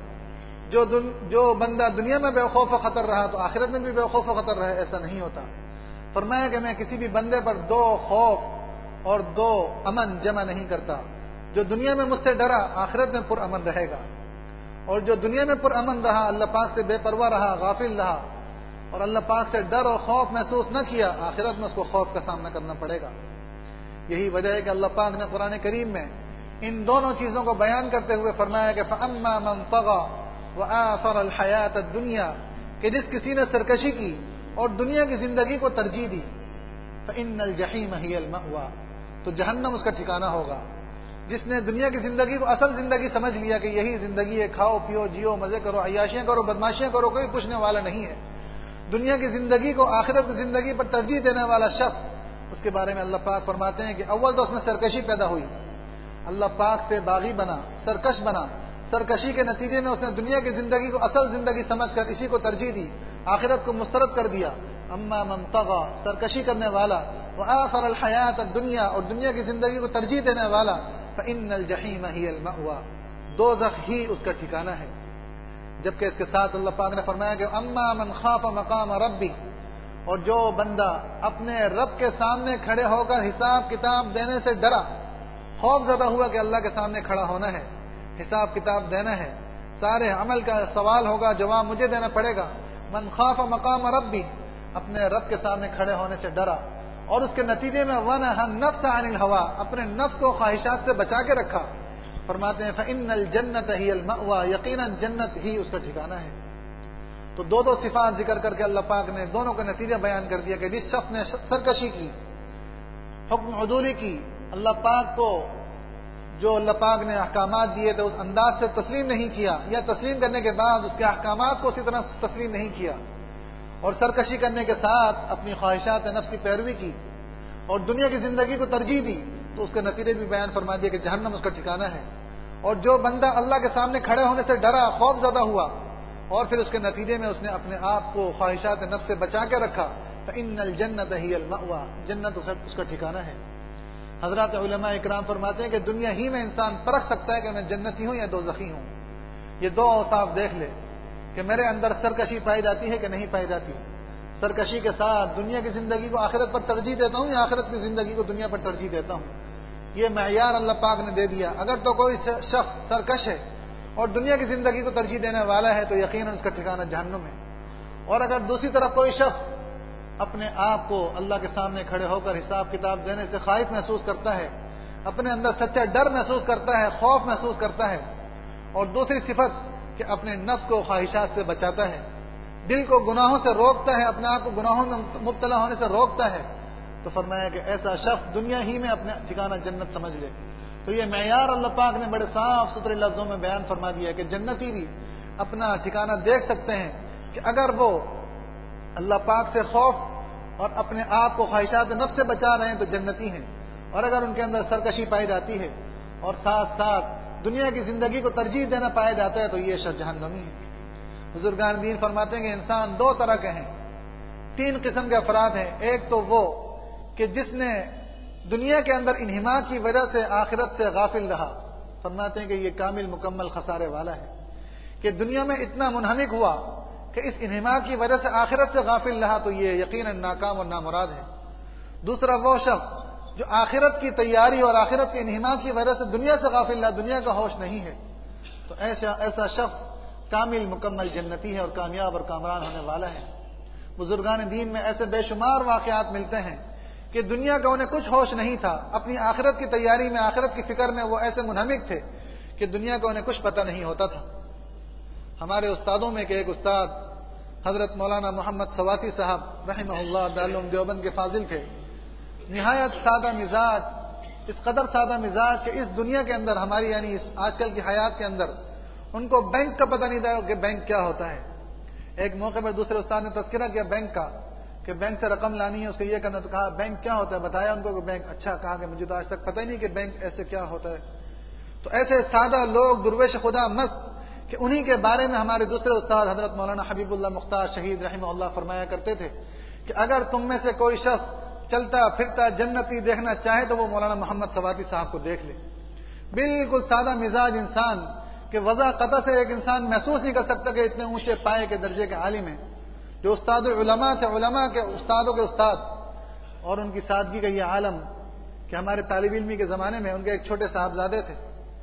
جو بندہ دنیا میں بے خوف و خطر رہا تو آخرت میں بھی بے خوف و خطر رہے، ایسا نہیں ہوتا۔ فرمایا کہ میں کسی بھی بندے پر دو خوف اور دو امن جمع نہیں کرتا، جو دنیا میں مجھ سے ڈرا آخرت میں پر امن رہے گا، اور جو دنیا میں پر امن رہا اللہ پاک سے بے پرواہ رہا غافل رہا اور اللہ پاک سے ڈر اور خوف محسوس نہ کیا، آخرت میں اس کو خوف کا سامنا کرنا پڑے گا۔ یہی وجہ ہے کہ اللہ پاک نے قرآن کریم میں ان دونوں چیزوں کو بیان کرتے ہوئے فرمایا کہ فَأَمَّا مَنْ طَغَى وَآثَرَ الْحَيَاةَ الدُّنْيَا، کہ جس کسی نے سرکشی کی اور دنیا کی زندگی کو ترجیح دی، فَإِنَّ الْجَحِيمَ هِيَ الْمَأْوَى، تو جہنم اس کا ٹھکانہ ہوگا۔ جس نے دنیا کی زندگی کو اصل زندگی سمجھ لیا کہ یہی زندگی ہے، کھاؤ پیو جیو مزے کرو عیاشیاں کرو بدماشیاں کرو، کوئی پوچھنے والا نہیں ہے، دنیا کی زندگی کو آخرت کی زندگی پر ترجیح دینے والا شخص، اس کے بارے میں اللہ پاک فرماتے ہیں کہ اول تو اس میں سرکشی پیدا ہوئی، اللہ پاک سے باغی بنا، سرکش بنا، سرکشی کے نتیجے میں اس نے دنیا کی زندگی کو اصل زندگی سمجھ کر اسی کو ترجیح دی، آخرت کو مسترد کر دیا۔ اما من طغى، سرکشی کرنے والا، وآثر الحیات الدنیا، اور دنیا کی زندگی کو ترجیح دینے والا، فإن الجحیم هی المأوى، دوزخ ہی اس کا ٹھکانہ ہے۔ جبکہ اس کے ساتھ اللہ پاک نے فرمایا کہ اما من خاف مقام ربی، اور جو بندہ اپنے رب کے سامنے کھڑے ہو کر حساب کتاب دینے سے ڈرا، خوف زدہ ہوا کہ اللہ کے سامنے کھڑا ہونا ہے، حساب کتاب دینا ہے، سارے عمل کا سوال ہوگا، جواب مجھے دینا پڑے گا۔ من خاف مقام ربی، اپنے رب کے سامنے کھڑے ہونے سے ڈرا، اور اس کے نتیجے میں وَنَهَى النَّفْسَ عَنِ الْهَوَىٰ، اپنے نفس کو خواہشات سے بچا کے رکھا، فرماتے ہیں فَإِنَّ الْجَنَّةَ هِيَ الْمَأْوَىٰ، یقیناً جنت ہی اس کا ٹھکانہ ہے۔ تو دو صفات ذکر کر کے اللہ پاک نے دونوں کا نتیجہ بیان کر دیا کہ جس شخص نے سرکشی کی، حکم عدولی کی، اللہ پاک کو جو اللہ پاک نے احکامات دیے تھے اس انداز سے تسلیم نہیں کیا، یا تسلیم کرنے کے بعد اس کے احکامات کو اسی طرح تسلیم نہیں کیا، اور سرکشی کرنے کے ساتھ اپنی خواہشات نفس کی پیروی کی اور دنیا کی زندگی کو ترجیح دی، تو اس کے نتیجے بھی بیان فرما دیا کہ جہنم اس کا ٹھکانہ ہے۔ اور جو بندہ اللہ کے سامنے کھڑے ہونے سے ڈرا، خوف زدہ ہوا، اور پھر اس کے نتیجے میں اس نے اپنے آپ کو خواہشات نفس سے بچا کے رکھا، فإن الجنة هي المأوى، جنت اس کا ٹھکانہ ہے۔ حضرات علماء اکرام فرماتے ہیں کہ دنیا ہی میں انسان پرکھ سکتا ہے کہ میں جنتی ہوں یا دوزخی ہوں۔ یہ دو اوصاف دیکھ لے کہ میرے اندر سرکشی پائی جاتی ہے کہ نہیں پائی جاتی، سرکشی کے ساتھ دنیا کی زندگی کو آخرت پر ترجیح دیتا ہوں یا آخرت کی زندگی کو دنیا پر ترجیح دیتا ہوں۔ یہ معیار اللہ پاک نے دے دیا۔ اگر تو کوئی شخص سرکش ہے اور دنیا کی زندگی کو ترجیح دینے والا ہے تو یقیناً اس کا ٹھکانہ جہنم ہے، اور اگر دوسری طرف کوئی شخص اپنے آپ کو اللہ کے سامنے کھڑے ہو کر حساب کتاب دینے سے خائف محسوس کرتا ہے، اپنے اندر سچا ڈر محسوس کرتا ہے، خوف محسوس کرتا ہے، اور دوسری صفت کہ اپنے نفس کو خواہشات سے بچاتا ہے، دل کو گناہوں سے روکتا ہے، اپنے آپ کو گناہوں میں مبتلا ہونے سے روکتا ہے، تو فرمایا کہ ایسا شخص دنیا ہی میں اپنا ٹھکانہ جنت سمجھ لے، تو یہ معیار اللہ پاک نے بڑے صاف ستھرے لفظوں میں بیان فرما دیا کہ جنتی بھی اپنا ٹھکانہ دیکھ سکتے ہیں کہ اگر وہ اللہ پاک سے خوف اور اپنے آپ کو خواہشات نفس سے بچا رہے ہیں تو جنتی ہیں، اور اگر ان کے اندر سرکشی پائی جاتی ہے اور ساتھ ساتھ دنیا کی زندگی کو ترجیح دینا پایا جاتا ہے تو یہ شخص جہنمی ہے۔ بزرگان دین فرماتے ہیں کہ انسان دو طرح کے ہیں، تین قسم کے افراد ہیں۔ ایک تو وہ کہ جس نے دنیا کے اندر انہماک کی وجہ سے آخرت سے غافل رہا، فرماتے ہیں کہ یہ کامل مکمل خسارے والا ہے، کہ دنیا میں اتنا منہمک ہوا کہ اس انہماک کی وجہ سے آخرت سے غافل رہا تو یہ یقیناً ناکام اور نامراد ہے۔ دوسرا وہ شخص جو آخرت کی تیاری اور آخرت کے انہماک کی وجہ سے دنیا سے غافل رہا، دنیا کا ہوش نہیں ہے، تو ایسا شخص کامل مکمل جنتی ہے اور کامیاب اور کامران ہونے والا ہے۔ بزرگان دین میں ایسے بے شمار واقعات ملتے ہیں کہ دنیا کا انہیں کچھ ہوش نہیں تھا، اپنی آخرت کی تیاری میں، آخرت کی فکر میں وہ ایسے منہمک تھے کہ دنیا کا انہیں کچھ پتہ نہیں ہوتا تھا۔ ہمارے استادوں میں کہ ایک استاد حضرت مولانا محمد سواتی صاحب رحمہ اللہ دارالعلوم دیوبند کے فاضل تھے، نہایت سادہ مزاج، اس قدر سادہ مزاج کہ اس دنیا کے اندر ہماری یعنی اس آج کل کی حیات کے اندر ان کو بینک کا پتہ نہیں تھا کہ بینک کیا ہوتا ہے۔ ایک موقع پر دوسرے استاد نے تذکرہ کیا بینک کا کہ بینک سے رقم لانی ہے، اس کو یہ کرنا، تو کہا بینک کیا ہوتا ہے، بتایا ان کو کہ بینک، اچھا، کہا کہ مجھے تو آج تک پتہ ہی نہیں کہ بینک ایسے کیا ہوتا ہے۔ تو ایسے سادہ لوگ درویش خدا مست کہ انہی کے بارے میں ہمارے دوسرے استاد حضرت مولانا حبیب اللہ مختار شہید رحمہ اللہ فرمایا کرتے تھے کہ اگر تم میں سے کوئی شخص چلتا پھرتا جنتی دیکھنا چاہے تو وہ مولانا محمد سواتی صاحب کو دیکھ لے۔ بالکل سادہ مزاج انسان کہ وضع قطع سے ایک انسان محسوس نہیں کر سکتا کہ اتنے اونچے پائے کے درجے کے عالم ہیں، جو استاد علماء تھے، علماء کے استادوں کے استاد، اور ان کی سادگی کا یہ عالم کہ ہمارے طالب علمی کے زمانے میں ان کے ایک چھوٹے صاحبزادے تھے،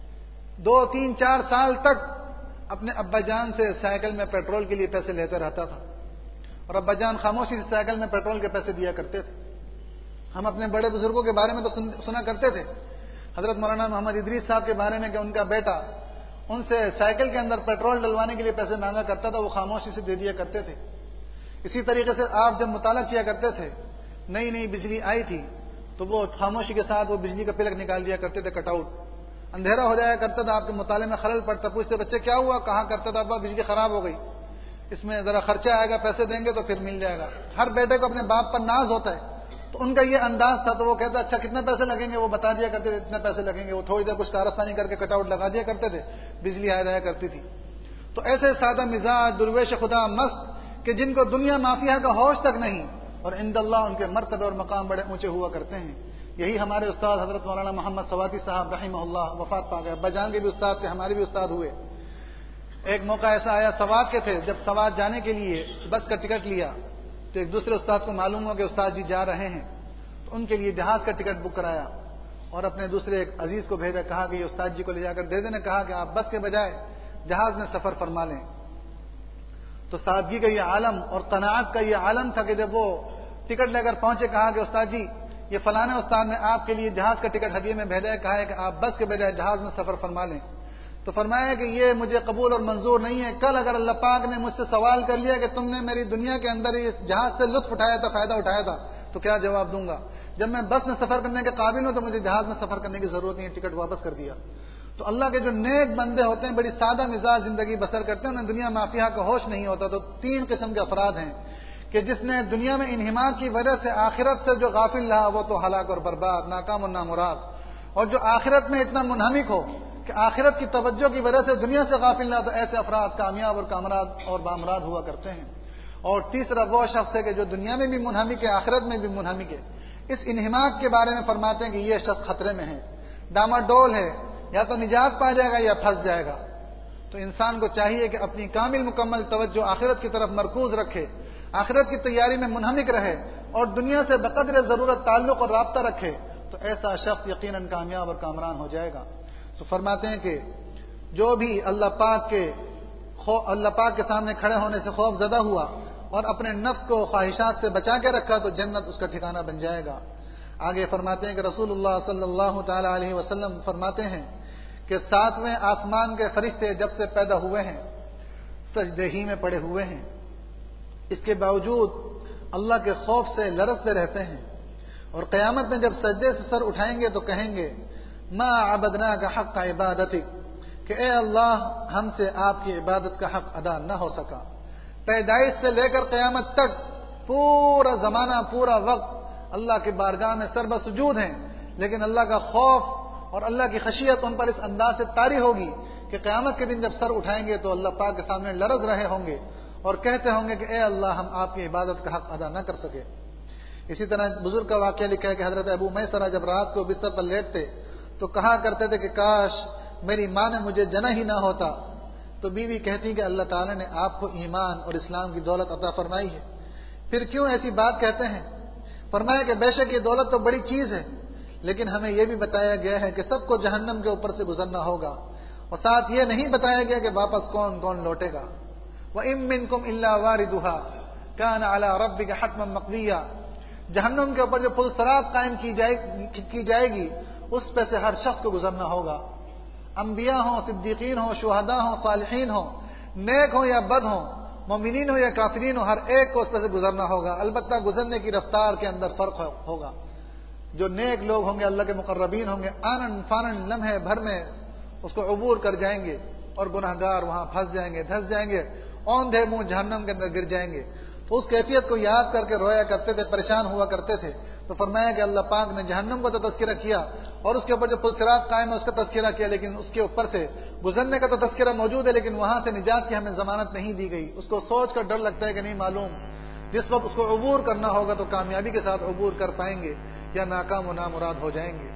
2 3 4 سال تک اپنے ابا جان سے سائیکل میں پیٹرول کے لیے پیسے لیتے رہتا تھا، اور ابا جان خاموشی سے سائیکل میں پیٹرول کے پیسے دیا کرتے تھے۔ ہم اپنے بڑے بزرگوں کے بارے میں تو سنا کرتے تھے، حضرت مولانا محمد ادریس صاحب کے بارے میں کہ ان کا بیٹا ان سے سائیکل کے اندر پیٹرول ڈلوانے کے لیے پیسے مانگا کرتا تھا، وہ خاموشی سے دے دیا کرتے تھے۔ اسی طریقے سے آپ جب مطالعہ کیا کرتے تھے، نئی نئی بجلی آئی تھی تو وہ خاموشی کے ساتھ وہ بجلی کا پلک نکال دیا کرتے تھے، کٹ آؤٹ، اندھیرا ہو جایا کرتا تھا، آپ کے مطالعے میں خلل پڑتا، پوچھتے بچے کیا ہوا، کہاں کرتا تھا ابا بجلی خراب ہو گئی، اس میں ذرا خرچہ آئے گا، پیسے دیں گے تو پھر مل جائے گا۔ ہر بیٹے کو اپنے باپ پر ناز ہوتا ہے، تو ان کا یہ انداز تھا، تو وہ کہتا اچھا کتنے پیسے لگیں گے، وہ بتا دیا کرتے تھے اتنے پیسے لگیں گے، وہ تھوڑی دیر کچھ کارستانی کر کے کٹ آؤٹ لگا دیا کرتے تھے، بجلی آ جایا کرتی تھی۔ تو ایسے سادہ مزاج درویش خدا مست کہ جن کو دنیا مافیا کا ہوش تک نہیں، اور عند اللہ ان کے مرتبے اور مقام بڑے اونچے ہوا کرتے ہیں۔ یہی ہمارے استاد حضرت مولانا محمد سواتی صاحب رحمہ اللہ وفات پا گئے، ابا جان کے بھی استاد تھے، ہمارے بھی استاد ہوئے۔ ایک موقع ایسا آیا، سوات کے تھے، جب سوات جانے کے لیے بس کا ٹکٹ لیا تو ایک دوسرے استاد کو معلوم ہوا کہ استاد جی جا رہے ہیں، تو ان کے لیے جہاز کا ٹکٹ بک کرایا اور اپنے دوسرے ایک عزیز کو بھیجا، کہا کہ یہ استاد جی کو لے جا کر دے دینا، کہا کہ آپ بس کے بجائے جہاز میں سفر فرما لیں۔ تو سادگی کا یہ عالم اور قناعت کا یہ عالم تھا کہ جب وہ ٹکٹ لے کر پہنچے، کہا کہ استاد جی یہ فلانے استاد نے آپ کے لیے جہاز کا ٹکٹ ہدیے میں بھیجا ہے، کہا ہے کہ آپ بس کے بجائے جہاز میں سفر فرما لیں۔ تو فرمایا کہ یہ مجھے قبول اور منظور نہیں ہے، کل اگر اللہ پاک نے مجھ سے سوال کر لیا کہ تم نے میری دنیا کے اندر اس جہاز سے لطف اٹھایا تھا، فائدہ اٹھایا تھا، تو کیا جواب دوں گا؟ جب میں بس میں سفر کرنے کے قابل ہوں تو مجھے جہاز میں سفر کرنے کی ضرورت نہیں ہے، ٹکٹ واپس کر دیا۔ تو اللہ کے جو نیک بندے ہوتے ہیں بڑی سادہ مزاج زندگی بسر کرتے ہیں، انہیں دنیا مافیا کا ہوش نہیں ہوتا۔ تو 3 قسم کے افراد ہیں کہ جس نے دنیا میں انہماک کی وجہ سے آخرت سے جو غافل رہا وہ تو ہلاک اور برباد، ناکام اور نامراد، اور جو آخرت میں اتنا منہمک ہو کہ آخرت کی توجہ کی وجہ سے دنیا سے غافل رہا، تو ایسے افراد کامیاب اور کامراد اور بامراد ہوا کرتے ہیں۔ اور تیسرا وہ شخص ہے کہ جو دنیا میں بھی منہمک ہے، آخرت میں بھی منہمک ہے۔ اس انہماک کے بارے میں فرماتے ہیں کہ یہ شخص خطرے میں ہے، ڈاماڈول ہے، یا تو نجات پا جائے گا یا پھنس جائے گا۔ تو انسان کو چاہیے کہ اپنی کامل مکمل توجہ آخرت کی طرف مرکوز رکھے، آخرت کی تیاری میں منہمک رہے اور دنیا سے بقدر ضرورت تعلق اور رابطہ رکھے، تو ایسا شخص یقیناً کامیاب اور کامران ہو جائے گا۔ تو فرماتے ہیں کہ جو بھی اللہ پاک کے سامنے کھڑے ہونے سے خوف زدہ ہوا اور اپنے نفس کو خواہشات سے بچا کے رکھا تو جنت اس کا ٹھکانہ بن جائے گا۔ آگے فرماتے ہیں کہ رسول اللہ صلی اللہ تعالی علیہ وسلم فرماتے ہیں کہ 7ویں آسمان کے فرشتے جب سے پیدا ہوئے ہیں سجدے ہی میں پڑے ہوئے ہیں، اس کے باوجود اللہ کے خوف سے لرزتے رہتے ہیں، اور قیامت میں جب سجدے سے سر اٹھائیں گے تو کہیں گے ما عبدناک حق عبادتک، کہ اے اللہ ہم سے آپ کی عبادت کا حق ادا نہ ہو سکا۔ پیدائش سے لے کر قیامت تک پورا زمانہ، پورا وقت اللہ کی بارگاہ میں سر بسجود ہیں، لیکن اللہ کا خوف اور اللہ کی خشیت ان پر اس انداز سے طاری ہوگی کہ قیامت کے دن جب سر اٹھائیں گے تو اللہ پاک کے سامنے لرز رہے ہوں گے اور کہتے ہوں گے کہ اے اللہ ہم آپ کی عبادت کا حق ادا نہ کر سکے۔ اسی طرح بزرگ کا واقعہ لکھا ہے کہ حضرت ابو میسرہ جب رات کو بستر پر لیٹتے تو کہا کرتے تھے کہ کاش میری ماں نے مجھے جنا ہی نہ ہوتا۔ تو بیوی کہتی کہ اللہ تعالیٰ نے آپ کو ایمان اور اسلام کی دولت عطا فرمائی ہے، پھر کیوں ایسی بات کہتے ہیں؟ فرمایا کہ بے شک یہ دولت تو بڑی چیز ہے، لیکن ہمیں یہ بھی بتایا گیا ہے کہ سب کو جہنم کے اوپر سے گزرنا ہوگا، اور ساتھ یہ نہیں بتایا گیا کہ واپس کون کون لوٹے گا۔ وَإِن مِّنكُمْ إِلَّا وَارِدُهَا كَانَ عَلَى رَبِّكَ حَتْمًا مَّقْضِيًّا، جہنم کے اوپر جو پل صراط قائم کی جائے گی اس پہ سے ہر شخص کو گزرنا ہوگا، انبیاء ہوں، صدیقین ہوں، شہداء ہوں، صالحین ہوں، نیک ہوں یا بد ہوں، مومنین ہوں یا کافرین ہوں، ہر ایک کو اس پہ سے گزرنا ہوگا۔ البتہ گزرنے کی رفتار کے اندر فرق ہوگا۔ جو نیک لوگ ہوں گے، اللہ کے مقربین ہوں گے، آنن فانن لمحے بھر میں اس کو عبور کر جائیں گے، اور گناہگار وہاں پھنس جائیں گے، دھس جائیں گے، اوندھے منہ جہنم کے اندر گر جائیں گے۔ تو اس کیفیت کو یاد کر کے رویا کرتے تھے، پریشان ہوا کرتے تھے۔ تو فرمایا کہ اللہ پاک نے جہنم کا تو تذکرہ کیا اور اس کے اوپر جو پل صراط قائم ہے اس کا تذکرہ کیا، لیکن اس کے اوپر سے گزرنے کا تو تذکرہ موجود ہے، لیکن وہاں سے نجات کی ہمیں ضمانت نہیں دی گئی۔ اس کو سوچ کر ڈر لگتا ہے کہ نہیں معلوم جس وقت اس کو عبور کرنا ہوگا تو کامیابی کے ساتھ عبور کر پائیں گے یا ناکام و نامراد ہو جائیں گے۔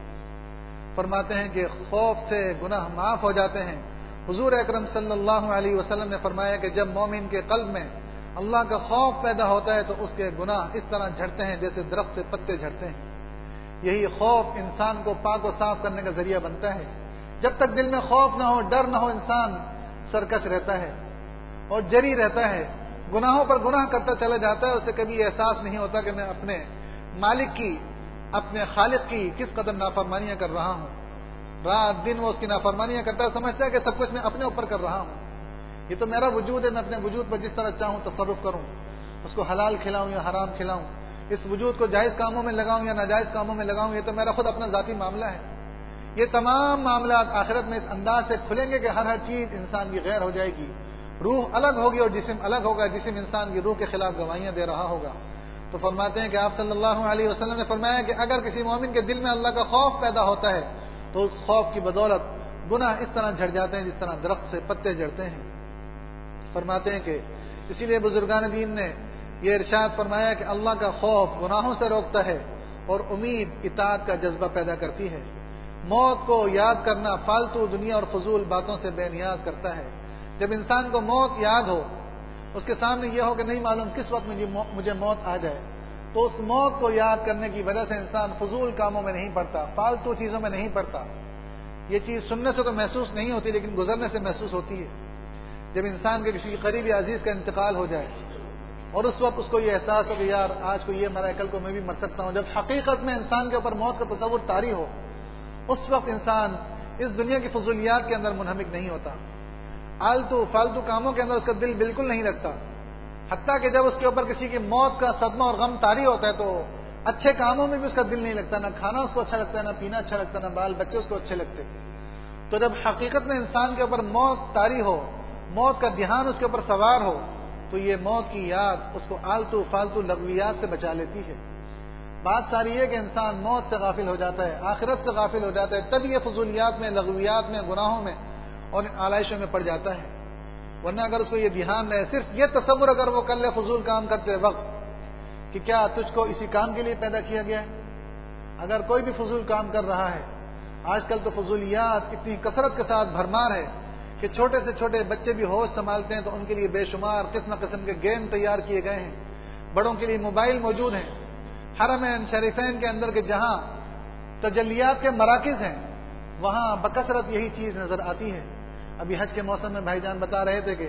فرماتے ہیں کہ خوف سے گناہ معاف ہو جاتے ہیں۔ حضور اکرم صلی اللہ علیہ وسلم نے فرمایا کہ جب مومن کے قلب میں اللہ کا خوف پیدا ہوتا ہے تو اس کے گناہ اس طرح جھڑتے ہیں جیسے درخت سے پتے جھڑتے ہیں۔ یہی خوف انسان کو پاک و صاف کرنے کا ذریعہ بنتا ہے۔ جب تک دل میں خوف نہ ہو، ڈر نہ ہو، انسان سرکش رہتا ہے اور جری رہتا ہے، گناہوں پر گناہ کرتا چلا جاتا ہے، اسے کبھی احساس نہیں ہوتا کہ میں اپنے مالک کی، اپنے خالق کی کس قدر نافرمانیاں کر رہا ہوں۔ رات دن وہ اس کی نافرمانیاں کرتا ہے، سمجھتا ہے کہ سب کچھ میں اپنے اوپر کر رہا ہوں، یہ تو میرا وجود ہے، میں اپنے وجود پر جس طرح چاہوں تصرف کروں، اس کو حلال کھلاؤں یا حرام کھلاؤں، اس وجود کو جائز کاموں میں لگاؤں یا ناجائز کاموں میں لگاؤں، یہ تو میرا خود اپنا ذاتی معاملہ ہے۔ یہ تمام معاملات آخرت میں اس انداز سے کھلیں گے کہ ہر چیز انسان کی غیر ہو جائے گی، روح الگ ہوگی اور جسم الگ ہوگا، جسم انسان کی روح کے خلاف گواہیاں دے رہا ہوگا۔ تو فرماتے ہیں کہ آپ صلی اللہ علیہ وسلم نے فرمایا کہ اگر کسی مومن کے دل میں اللہ کا خوف پیدا ہوتا ہے تو اس خوف کی بدولت گناہ اس طرح جھڑ جاتے ہیں جس طرح درخت سے پتے جھڑتے ہیں۔ فرماتے ہیں کہ اسی لیے بزرگان دین نے یہ ارشاد فرمایا کہ اللہ کا خوف گناہوں سے روکتا ہے اور امید اطاعت کا جذبہ پیدا کرتی ہے۔ موت کو یاد کرنا فالتو دنیا اور فضول باتوں سے بے نیاز کرتا ہے۔ جب انسان کو موت یاد ہو، اس کے سامنے یہ ہو کہ نہیں معلوم کس وقت مجھے موت آ جائے، تو اس موت کو یاد کرنے کی وجہ سے انسان فضول کاموں میں نہیں پڑتا، فالتو چیزوں میں نہیں پڑتا۔ یہ چیز سننے سے تو محسوس نہیں ہوتی لیکن گزرنے سے محسوس ہوتی ہے۔ جب انسان کے کسی قریبی عزیز کا انتقال ہو جائے اور اس وقت اس کو یہ احساس ہو کہ یار آج کو یہ مرا ہے، کل کو میں بھی مر سکتا ہوں، جب حقیقت میں انسان کے اوپر موت کا تصور طاری ہو، اس وقت انسان اس دنیا کی فضولیات کے اندر منہمک نہیں ہوتا، آلتو فالتو کاموں کے اندر اس کا دل بالکل نہیں لگتا۔ حتیٰ کہ جب اس کے اوپر کسی کی موت کا صدمہ اور غم طاری ہوتا ہے تو اچھے کاموں میں بھی اس کا دل نہیں لگتا، نہ کھانا اس کو اچھا لگتا ہے، نہ پینا اچھا لگتا ہے، نہ بال بچے اس کو اچھے لگتے۔ تو جب حقیقت میں انسان کے اوپر موت طاری ہو، موت کا دھیان اس کے اوپر سوار ہو، تو یہ موت کی یاد اس کو آلتو فالتو لغویات سے بچا لیتی ہے۔ بات ساری ہے کہ انسان موت سے غافل ہو جاتا ہے، آخرت سے غافل ہو جاتا ہے، تب یہ فضولیات میں، لغویات میں، گناہوں میں اور آلائشوں میں پڑ جاتا ہے۔ ورنہ اگر اس کو یہ دھیان رہے، صرف یہ تصور اگر وہ کر لے فضول کام کرتے وقت کہ کیا تجھ کو اسی کام کے لیے پیدا کیا گیا ہے، اگر کوئی بھی فضول کام کر رہا ہے، آج کل تو فضولیات اتنی کثرت کے ساتھ بھرمار ہے کہ چھوٹے سے چھوٹے بچے بھی ہوش سنبھالتے ہیں تو ان کے لیے بے شمار قسم قسم کے گیم تیار کیے گئے ہیں، بڑوں کے لیے موبائل موجود ہیں، حرمین شریفین کے اندر کے جہاں تجلیات کے مراکز ہیں وہاں بکثرت یہی چیز نظر آتی ہے۔ ابھی حج کے موسم میں بھائی جان بتا رہے تھے کہ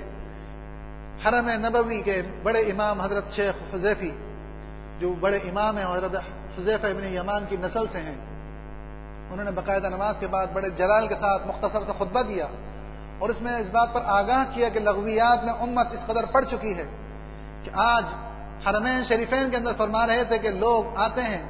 حرم نبوی کے بڑے امام حضرت شیخ حذیفی جو بڑے امام ہیں، حضرت حذیفہ ابن یمان کی نسل سے ہیں، انہوں نے باقاعدہ نماز کے بعد بڑے جلال کے ساتھ مختصر سے خطبہ دیا اور اس میں اس بات پر آگاہ کیا کہ لغویات میں امت اس قدر پڑ چکی ہے کہ آج حرمین شریفین کے اندر فرما رہے تھے کہ لوگ آتے ہیں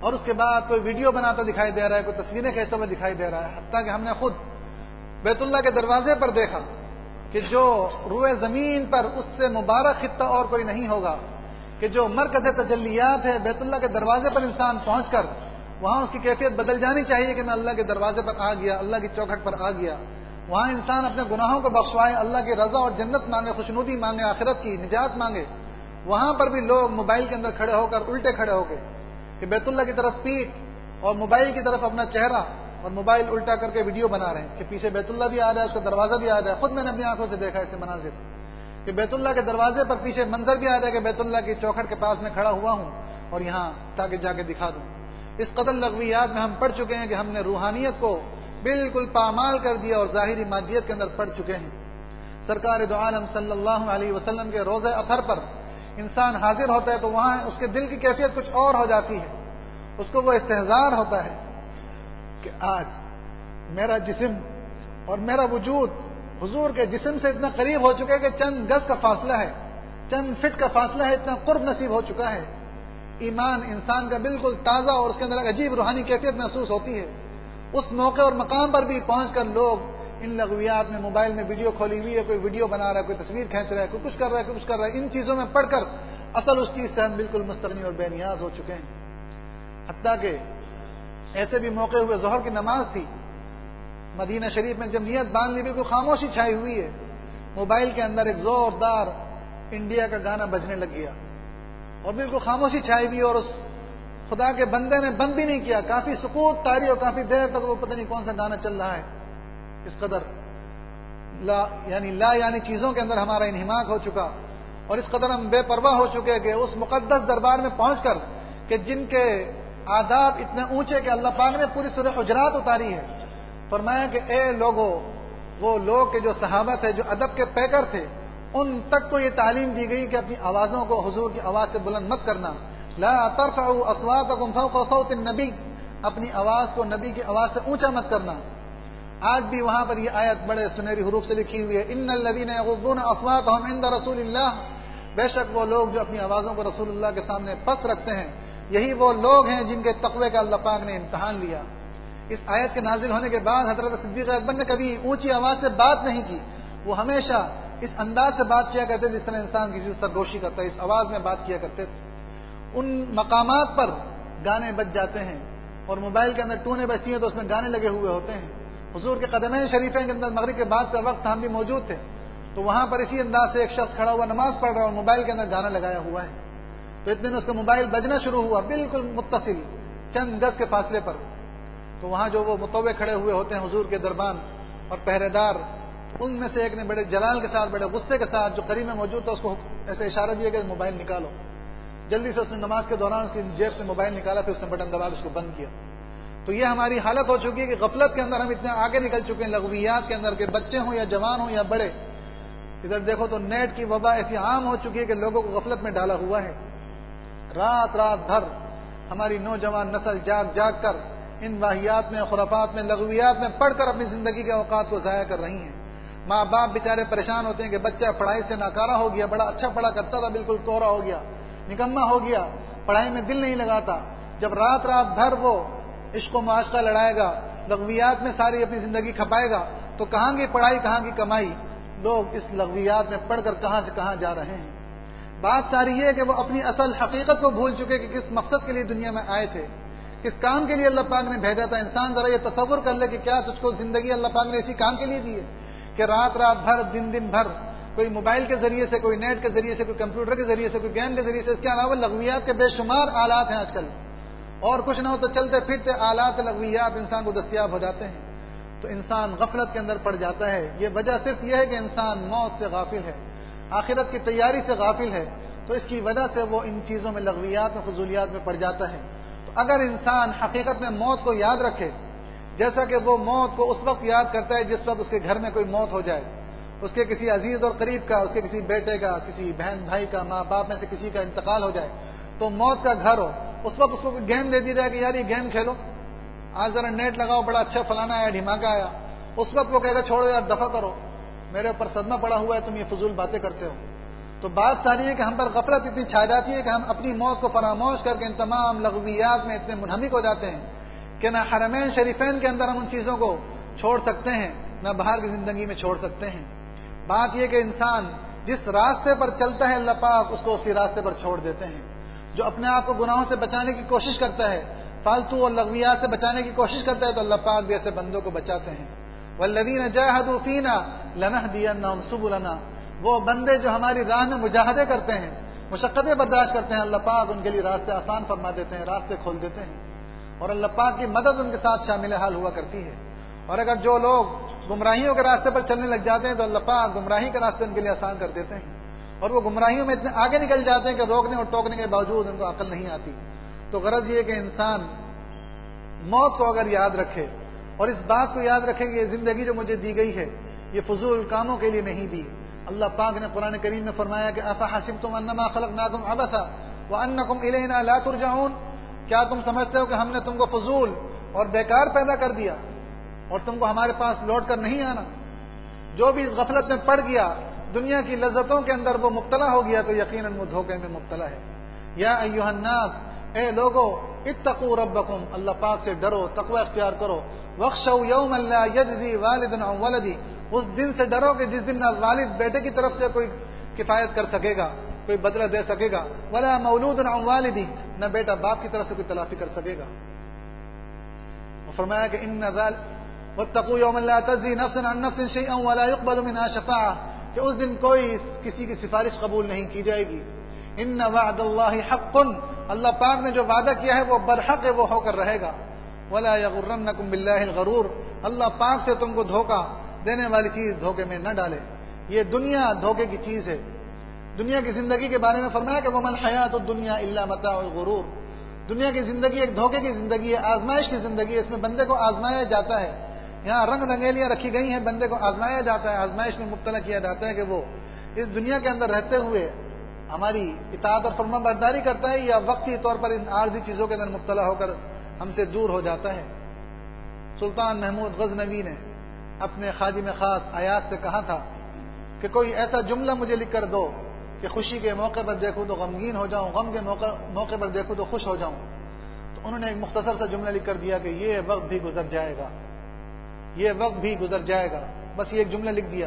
اور اس کے بعد کوئی ویڈیو بناتا دکھائی دے رہا ہے، کوئی تصویریں کھینچتا ہوا دکھائی دے رہا ہے، حتیٰ کہ ہم نے خود بیت اللہ کے دروازے پر دیکھا کہ جو روئے زمین پر اس سے مبارک خطہ اور کوئی نہیں ہوگا، کہ جو مرکز تجلیات ہے بیت اللہ کے دروازے پر انسان پہنچ کر وہاں اس کی کیفیت بدل جانی چاہیے کہ میں اللہ کے دروازے پر آ گیا، اللہ کی چوکھٹ پر آ گیا۔ وہاں انسان اپنے گناہوں کو بخشوائے، اللہ کی رضا اور جنت مانگے، خوشنودی مانگے، آخرت کی نجات مانگے۔ وہاں پر بھی لوگ موبائل کے اندر کھڑے ہو کر الٹے کھڑے ہو کے کہ بیت اللہ کی طرف پیٹ اور موبائل کی طرف اپنا چہرہ اور موبائل الٹا کر کے ویڈیو بنا رہے ہیں کہ پیچھے بیت اللہ بھی آ رہا ہے، اس کا دروازہ بھی آ رہا ہے۔ خود میں نے اپنی آنکھوں سے دیکھا ایسے مناظر کہ بیت اللہ کے دروازے پر پیچھے منظر بھی آ رہا ہے کہ بیت اللہ کی چوکھٹ کے پاس میں کھڑا ہوا ہوں اور یہاں تاکہ جا کے دکھا دوں۔ اس قدر لغویات میں ہم پڑھ چکے ہیں کہ ہم نے روحانیت کو بالکل پامال کر دیا اور ظاہری مادیت کے اندر پڑ چکے ہیں۔ سرکار دو عالم صلی اللہ علیہ وسلم کے روزہ اطہر پر انسان حاضر ہوتا ہے تو وہاں اس کے دل کی کیفیت کچھ اور ہو جاتی ہے، اس کو وہ استحضار ہوتا ہے کہ آج میرا جسم اور میرا وجود حضور کے جسم سے اتنا قریب ہو چکا ہے کہ چند گز کا فاصلہ ہے، چند فٹ کا فاصلہ ہے، اتنا قرب نصیب ہو چکا ہے۔ ایمان انسان کا بالکل تازہ اور اس کے اندر عجیب روحانی کیفیت محسوس ہوتی ہے۔ اس موقع اور مقام پر بھی پہنچ کر لوگ ان لغویات میں موبائل میں ویڈیو کھولی ہوئی ہے، کوئی ویڈیو بنا رہا ہے، کوئی تصویر کھینچ رہا ہے، کوئی کچھ کر رہا ہے، کوئی کچھ کر رہا ہے، ان چیزوں میں پڑھ کر اصل اس چیز سے ہم بالکل مستغنی اور بے نیاز ہو چکے ہیں۔ حتیٰ کہ ایسے بھی موقع ہوئے، ظہر کی نماز تھی، مدینہ شریف میں جب نیت باندھ لی بالکل خاموشی چھائی ہوئی ہے، موبائل کے اندر ایک زوردار انڈیا کا گانا بجنے لگ گیا اور بالکل خاموشی چھائی ہوئی، اور اس خدا کے بندے نے بند بھی نہیں کیا، کافی سکوت طاری اور کافی دیر تک وہ پتہ نہیں کون سا گانا چل رہا ہے۔ اس قدر لا یعنی چیزوں کے اندر ہمارا انہماک ہو چکا اور اس قدر ہم بے پرواہ ہو چکے کہ اس مقدس دربار میں پہنچ کر کہ جن کے آداب اتنے اونچے کہ اللہ پاک نے پوری سورہ حجرات اتاری ہے، فرمایا کہ اے لوگو، وہ لوگ کہ جو صحابہ تھے، جو ادب کے پیکر تھے، ان تک کو یہ تعلیم دی گئی کہ اپنی آوازوں کو حضور کی آواز سے بلند مت کرنا، لا ترفعوا اصواتکم فوق صوت النبی، اپنی آواز کو نبی کی آواز سے اونچا مت کرنا۔ آج بھی وہاں پر یہ آیت بڑے سنہری حروف سے لکھی ہوئی ہے، ان الذین یغضون اصواتهم عند رسول اللہ، بے شک وہ لوگ جو اپنی آوازوں کو رسول اللہ کے سامنے پست رکھتے ہیں، یہی وہ لوگ ہیں جن کے تقوی کا اللہ پاک نے امتحان لیا۔ اس آیت کے نازل ہونے کے بعد حضرت صدیق اکبر نے کبھی اونچی آواز سے بات نہیں کی، وہ ہمیشہ اس انداز سے بات کیا کرتے تھے جس طرح انسان کسی سے سرگوشی کرتا ہے، اس آواز میں بات کیا کرتے تھے۔ ان مقامات پر گانے بج جاتے ہیں اور موبائل کے اندر ٹونیں بجتی ہیں تو اس میں گانے لگے ہوئے ہوتے ہیں۔ حضور کے قدمین شریفین کے اندر مغرب کے بعد کا وقت ہم بھی موجود تھے، تو وہاں پر اسی انداز سے ایک شخص کھڑا ہوا نماز پڑھ رہا ہے اور موبائل کے اندر گانا لگایا ہوا ہے، تو اتنے میں اس کا موبائل بجنا شروع ہوا بالکل متصل چند گز کے فاصلے پر۔ تو وہاں جو وہ متوع کھڑے ہوئے ہوتے ہیں حضور کے دربان اور پہرے دار، ان میں سے ایک نے بڑے جلال کے ساتھ، بڑے غصے کے ساتھ، جو قریب میں موجود تھا، اس کو ایسے اشارہ دیا کہ موبائل نکالو۔ جلدی سے اس نے نماز کے دوران اس کی جیب سے موبائل نکالا، پھر اس نے بٹن دبا کے اس کو بند کیا۔ تو یہ ہماری حالت ہو چکی ہے کہ غفلت کے اندر ہم اتنے آگے نکل چکے ہیں لغویات کے اندر کہ بچے ہوں یا جوان ہوں یا بڑے، ادھر دیکھو تو نیٹ کی وبا ایسی عام ہو چکی ہے کہ لوگوں کو غفلت میں ڈالا ہوا ہے۔ رات رات بھر ہماری نوجوان نسل جاگ جاگ کر ان واہیات میں، خرافات میں، لغویات میں پڑھ کر اپنی زندگی کے اوقات کو ضائع کر رہی ہیں۔ ماں باپ بیچارے پریشان ہوتے ہیں کہ بچہ پڑھائی سے ناکارہ ہو گیا، بڑا اچھا پڑھا کرتا تھا بالکل کوڑا ہو گیا، نکما ہو گیا، پڑھائی میں دل نہیں لگاتا۔ جب رات رات بھر وہ عشق و معاشقہ لڑائے گا، لغویات میں ساری اپنی زندگی کھپائے گا، تو کہاں کی پڑھائی، کہاں کی کمائی؟ لوگ اس لغویات میں پڑھ کر کہاں سے کہاں جا رہے ہیں۔ بات ساری یہ ہے کہ وہ اپنی اصل حقیقت کو بھول چکے کہ کس مقصد کے لیے دنیا میں آئے تھے، کس کام کے لیے اللہ پاک نے بھیجا تھا۔ انسان ذرا یہ تصور کر لے کہ کیا تجھ کو زندگی اللہ پاک نے اسی کام کے لیے دی ہے کہ رات رات بھر، دن دن بھر، کوئی موبائل کے ذریعے سے، کوئی نیٹ کے ذریعے سے، کوئی کمپیوٹر کے ذریعے سے، کوئی گیم کے ذریعے سے، اس کے علاوہ لغویات کے بے شمار آلات ہیں آج کل، اور کچھ نہ ہو تو چلتے پھرتے آلات لغویات انسان کو دستیاب ہو جاتے ہیں، تو انسان غفلت کے اندر پڑ جاتا ہے۔ یہ وجہ صرف یہ ہے کہ انسان موت سے غافل ہے، آخرت کی تیاری سے غافل ہے، تو اس کی وجہ سے وہ ان چیزوں میں، لغویات میں، فضولیات میں پڑ جاتا ہے۔ تو اگر انسان حقیقت میں موت کو یاد رکھے، جیسا کہ وہ موت کو اس وقت یاد کرتا ہے جس وقت اس کے گھر میں کوئی موت ہو جائے، اس کے کسی عزیز اور قریب کا، اس کے کسی بیٹے کا، کسی بہن بھائی کا، ماں باپ میں سے کسی کا انتقال ہو جائے، تو موت کا گھر ہو، اس وقت اس کو کوئی گیم دے دی جائے کہ یار یہ گیم کھیلو، آج ذرا نیٹ لگاؤ، بڑا اچھا فلانا آیا، ڈھماکہ آیا، اس وقت وہ کہے گا چھوڑو یار، دفع کرو، میرے اوپر صدمہ پڑا ہوا ہے، تم یہ فضول باتیں کرتے ہو۔ تو بات ساری ہے کہ ہم پر غفلت اتنی چھا جاتی ہے کہ ہم اپنی موت کو فراموش کر کے ان تمام لغویات میں اتنے منہمک ہو جاتے ہیں کہ نہ حرمین شریفین کے اندر ہم ان چیزوں کو چھوڑ سکتے ہیں، نہ باہر کی زندگی میں چھوڑ سکتے ہیں۔ بات یہ کہ انسان جس راستے پر چلتا ہے اللہ پاک اس کو اسی راستے پر چھوڑ دیتے ہیں۔ جو اپنے آپ کو گناہوں سے بچانے کی کوشش کرتا ہے، فالتو اور لغویات سے بچانے کی کوشش کرتا ہے، تو اللہ پاک بھی ایسے بندوں کو بچاتے ہیں۔ والذین جاہدوا فینا لنہدینہم سبلنا، وہ بندے جو ہماری راہ میں مجاہدے کرتے ہیں، مشقتیں برداشت کرتے ہیں، اللہ پاک ان کے لیے راستے آسان فرما دیتے ہیں، راستے کھول دیتے ہیں، اور اللہ پاک کی مدد ان کے ساتھ شامل حال ہوا کرتی ہے۔ اور اگر جو لوگ گمراہیوں کے راستے پر چلنے لگ جاتے ہیں تو اللہ پاک گمراہی کے راستے ان کے لیے آسان کر دیتے ہیں، اور وہ گمراہیوں میں اتنے آگے نکل جاتے ہیں کہ روکنے اور ٹوکنے کے باوجود ان کو عقل نہیں آتی۔ تو غرض یہ کہ انسان موت کو اگر یاد رکھے اور اس بات کو یاد رکھے کہ یہ زندگی جو مجھے دی گئی ہے یہ فضول کاموں کے لیے نہیں دی۔ اللہ پاک نے قرآن کریم میں فرمایا کہ افحسبتم انما خلقناکم عبثا وانکم الینا لا ترجعون، کیا تم سمجھتے ہو کہ ہم نے تم کو فضول اور بیکار پیدا کر دیا اور تم کو ہمارے پاس لوٹ کر نہیں آنا؟ جو بھی اس غفلت میں پڑ گیا، دنیا کی لذتوں کے اندر وہ مبتلا ہو گیا تو یقیناً وہ دھوکے میں مبتلا ہے۔ یا ایھا الناس، اے لوگو، اتقوا ربکم، اللہ پاک سے ڈرو، تقوی اختیار کرو۔ واخشوا یوما لا یجزی والد عن ولدی، اس دن سے ڈرو کہ جس دن نہ والد بیٹے کی طرف سے کوئی کفایت کر سکے گا، کوئی بدلہ دے سکے گا، ولا مولود عن والدی، نہ بیٹا باپ کی طرف سے کوئی تلافی کر سکے گا۔ فرمایا کہ ان ذلک واتقوا یوما لا تجزی نفس عن نفس شیئا ولا يقبل منها شفاعہ، کہ اس دن کوئی کسی کی سفارش قبول نہیں کی جائے گی۔ ان وعد اللہ حق، اللہ پاک نے جو وعدہ کیا ہے وہ برحق ہے، وہ ہو کر رہے گا۔ ولا یغرنکم باللہ الغرور، اللہ پاک سے تم کو دھوکہ دینے والی چیز دھوکے میں نہ ڈالے۔ یہ دنیا دھوکے کی چیز ہے۔ دنیا کی زندگی کے بارے میں فرمایا کہ وما الحیات الدنیا الا متاع الغرور، دنیا کی زندگی ایک دھوکے کی زندگی ہے، آزمائش کی زندگی ہے، اس میں بندے کو آزمایا جاتا ہے، یہاں رنگ رنگیلیاں رکھی گئی ہیں، بندے کو آزمایا جاتا ہے، آزمائش میں مبتلا کیا جاتا ہے کہ وہ اس دنیا کے اندر رہتے ہوئے ہماری اطاعت اور فرما برداری کرتا ہے یا وقتی طور پر ان عارضی چیزوں کے اندر مبتلا ہو کر ہم سے دور ہو جاتا ہے۔ سلطان محمود غزنوی نے اپنے خادم خاص ایاز سے کہا تھا کہ کوئی ایسا جملہ مجھے لکھ کر دو کہ خوشی کے موقع پر دیکھوں تو غمگین ہو جاؤں، غم کے موقع پر دیکھوں تو خوش ہو جاؤں۔ تو انہوں نے ایک مختصر سا جملہ لکھ کر دیا کہ یہ وقت بھی گزر جائے گا، یہ وقت بھی گزر جائے گا، بس یہ ایک جملہ لکھ دیا۔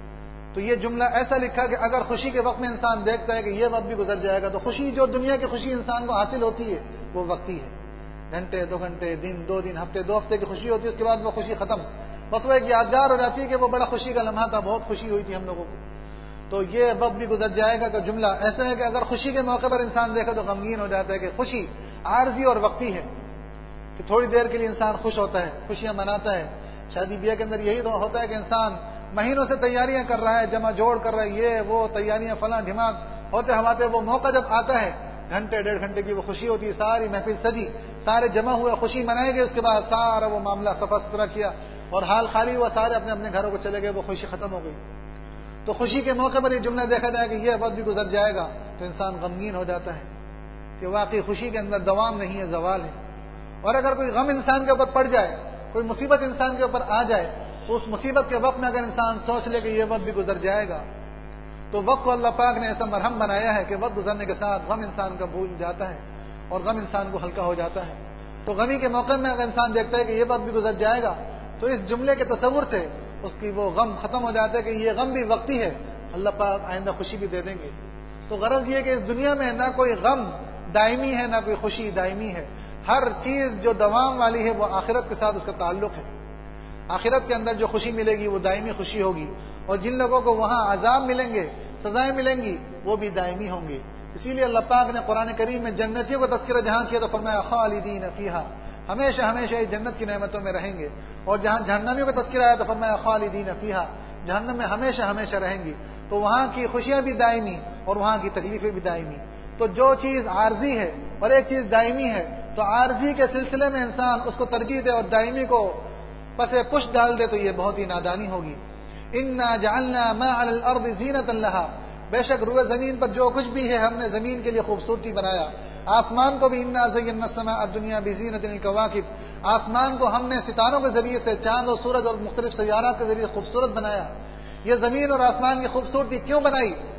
تو یہ جملہ ایسا لکھا کہ اگر خوشی کے وقت میں انسان دیکھتا ہے کہ یہ وقت بھی گزر جائے گا تو خوشی، جو دنیا کی خوشی انسان کو حاصل ہوتی ہے وہ وقتی ہے، گھنٹے، 2 گھنٹے، دن، 2 دن، ہفتے، 2 ہفتے کی خوشی ہوتی ہے، اس کے بعد وہ خوشی ختم، بس وہ ایک یادگار ہو جاتی ہے کہ وہ بڑا خوشی کا لمحہ تھا، بہت خوشی ہوئی تھی ہم لوگوں کو۔ تو یہ وقت بھی گزر جائے گا کا جملہ ایسا ہے کہ اگر خوشی کے موقع پر انسان دیکھے تو غمگین ہو جاتا ہے کہ خوشی عارضی اور وقتی ہے، کہ تھوڑی دیر کے لیے انسان خوش ہوتا ہے، خوشیاں مناتا ہے۔ شادی بیاہ کے اندر یہی تو ہوتا ہے کہ انسان مہینوں سے تیاریاں کر رہا ہے، جمع جوڑ کر رہا ہے، یہ وہ تیاریاں فلاں ڈھماک ہوتے ہواتے، وہ موقع جب آتا ہے، گھنٹے 1.5 گھنٹے کی وہ خوشی ہوتی ہے، ساری محفل سجی، سارے جمع ہوئے، خوشی منائے گئے، اس کے بعد سارا وہ معاملہ صفا ستھرا کیا اور حال خالی ہوا، سارے اپنے اپنے گھروں کو چلے گئے، وہ خوشی ختم ہو گئی۔ تو خوشی کے موقع پر یہ جملہ دیکھا جائے کہ یہ وقت بھی گزر جائے گا تو انسان غمگین ہو جاتا ہے کہ واقعی خوشی کے اندر دوام نہیں ہے، زوال ہے۔ اور اگر کوئی غم انسان کے اوپر پڑ جائے، کوئی مصیبت انسان کے اوپر آ جائے، تو اس مصیبت کے وقت میں اگر انسان سوچ لے کہ یہ وقت بھی گزر جائے گا، تو وقت کو اللہ پاک نے ایسا مرہم بنایا ہے کہ وقت گزرنے کے ساتھ غم انسان کا بھول جاتا ہے اور غم انسان کو ہلکا ہو جاتا ہے۔ تو غمی کے موقع میں اگر انسان دیکھتا ہے کہ یہ وقت بھی گزر جائے گا تو اس جملے کے تصور سے اس کی وہ غم ختم ہو جاتا ہے کہ یہ غم بھی وقتی ہے، اللہ پاک آئندہ خوشی بھی دے دیں گے۔ تو غرض یہ کہ اس دنیا میں نہ کوئی غم دائمی ہے، نہ کوئی خوشی دائمی ہے، ہر چیز جو دوام والی ہے وہ آخرت کے ساتھ اس کا تعلق ہے۔ آخرت کے اندر جو خوشی ملے گی وہ دائمی خوشی ہوگی، اور جن لوگوں کو وہاں عذاب ملیں گے، سزائیں ملیں گی، وہ بھی دائمی ہوں گے۔ اسی لیے اللہ پاک نے قرآن کریم میں جنتیوں کا تذکرہ جہاں کیا تو فرمایا خالدین فیہا، ہمیشہ ہمیشہ یہ جنت کی نعمتوں میں رہیں گے، اور جہاں جہنمیوں کا تذکرہ آیا تو فرمایا خالدین فیہا، جہنم میں ہمیشہ ہمیشہ رہیں گی۔ تو وہاں کی خوشیاں بھی دائمی اور وہاں کی تکلیفیں بھی دائمی۔ تو جو چیز عارضی ہے اور ایک چیز دائمی ہے، تو عارضی کے سلسلے میں انسان اس کو ترجیح دے اور دائمی کو پسے پش ڈال دے تو یہ بہت ہی نادانی ہوگی۔ انا جعلنا ما علی الارض زینۃ لها، بے شک روئے زمین پر جو کچھ بھی ہے ہم نے زمین کے لیے خوبصورتی بنایا۔ آسمان کو بھی انا زینا السماء الدنیا بزینۃ الکواکب، آسمان کو ہم نے ستاروں کے ذریعے سے، چاند اور سورج اور مختلف سیارات کے ذریعے خوبصورت بنایا۔ یہ زمین اور آسمان کی خوبصورتی کیوں بنائی؟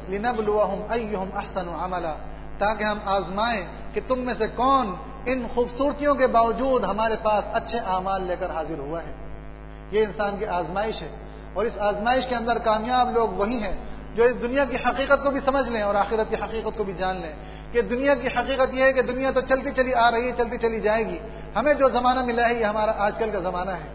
لنبلوہم ایہم احسن عملا، تاکہ ہم آزمائیں کہ تم میں سے کون ان خوبصورتیوں کے باوجود ہمارے پاس اچھے اعمال لے کر حاضر ہوا ہے۔ یہ انسان کی آزمائش ہے، اور اس آزمائش کے اندر کامیاب لوگ وہی ہیں جو اس دنیا کی حقیقت کو بھی سمجھ لیں اور آخرت کی حقیقت کو بھی جان لیں کہ دنیا کی حقیقت یہ ہے کہ دنیا تو چلتی چلی آ رہی ہے، چلتی چلی جائے گی۔ ہمیں جو زمانہ ملا ہے یہ ہمارا آج کل کا زمانہ ہے۔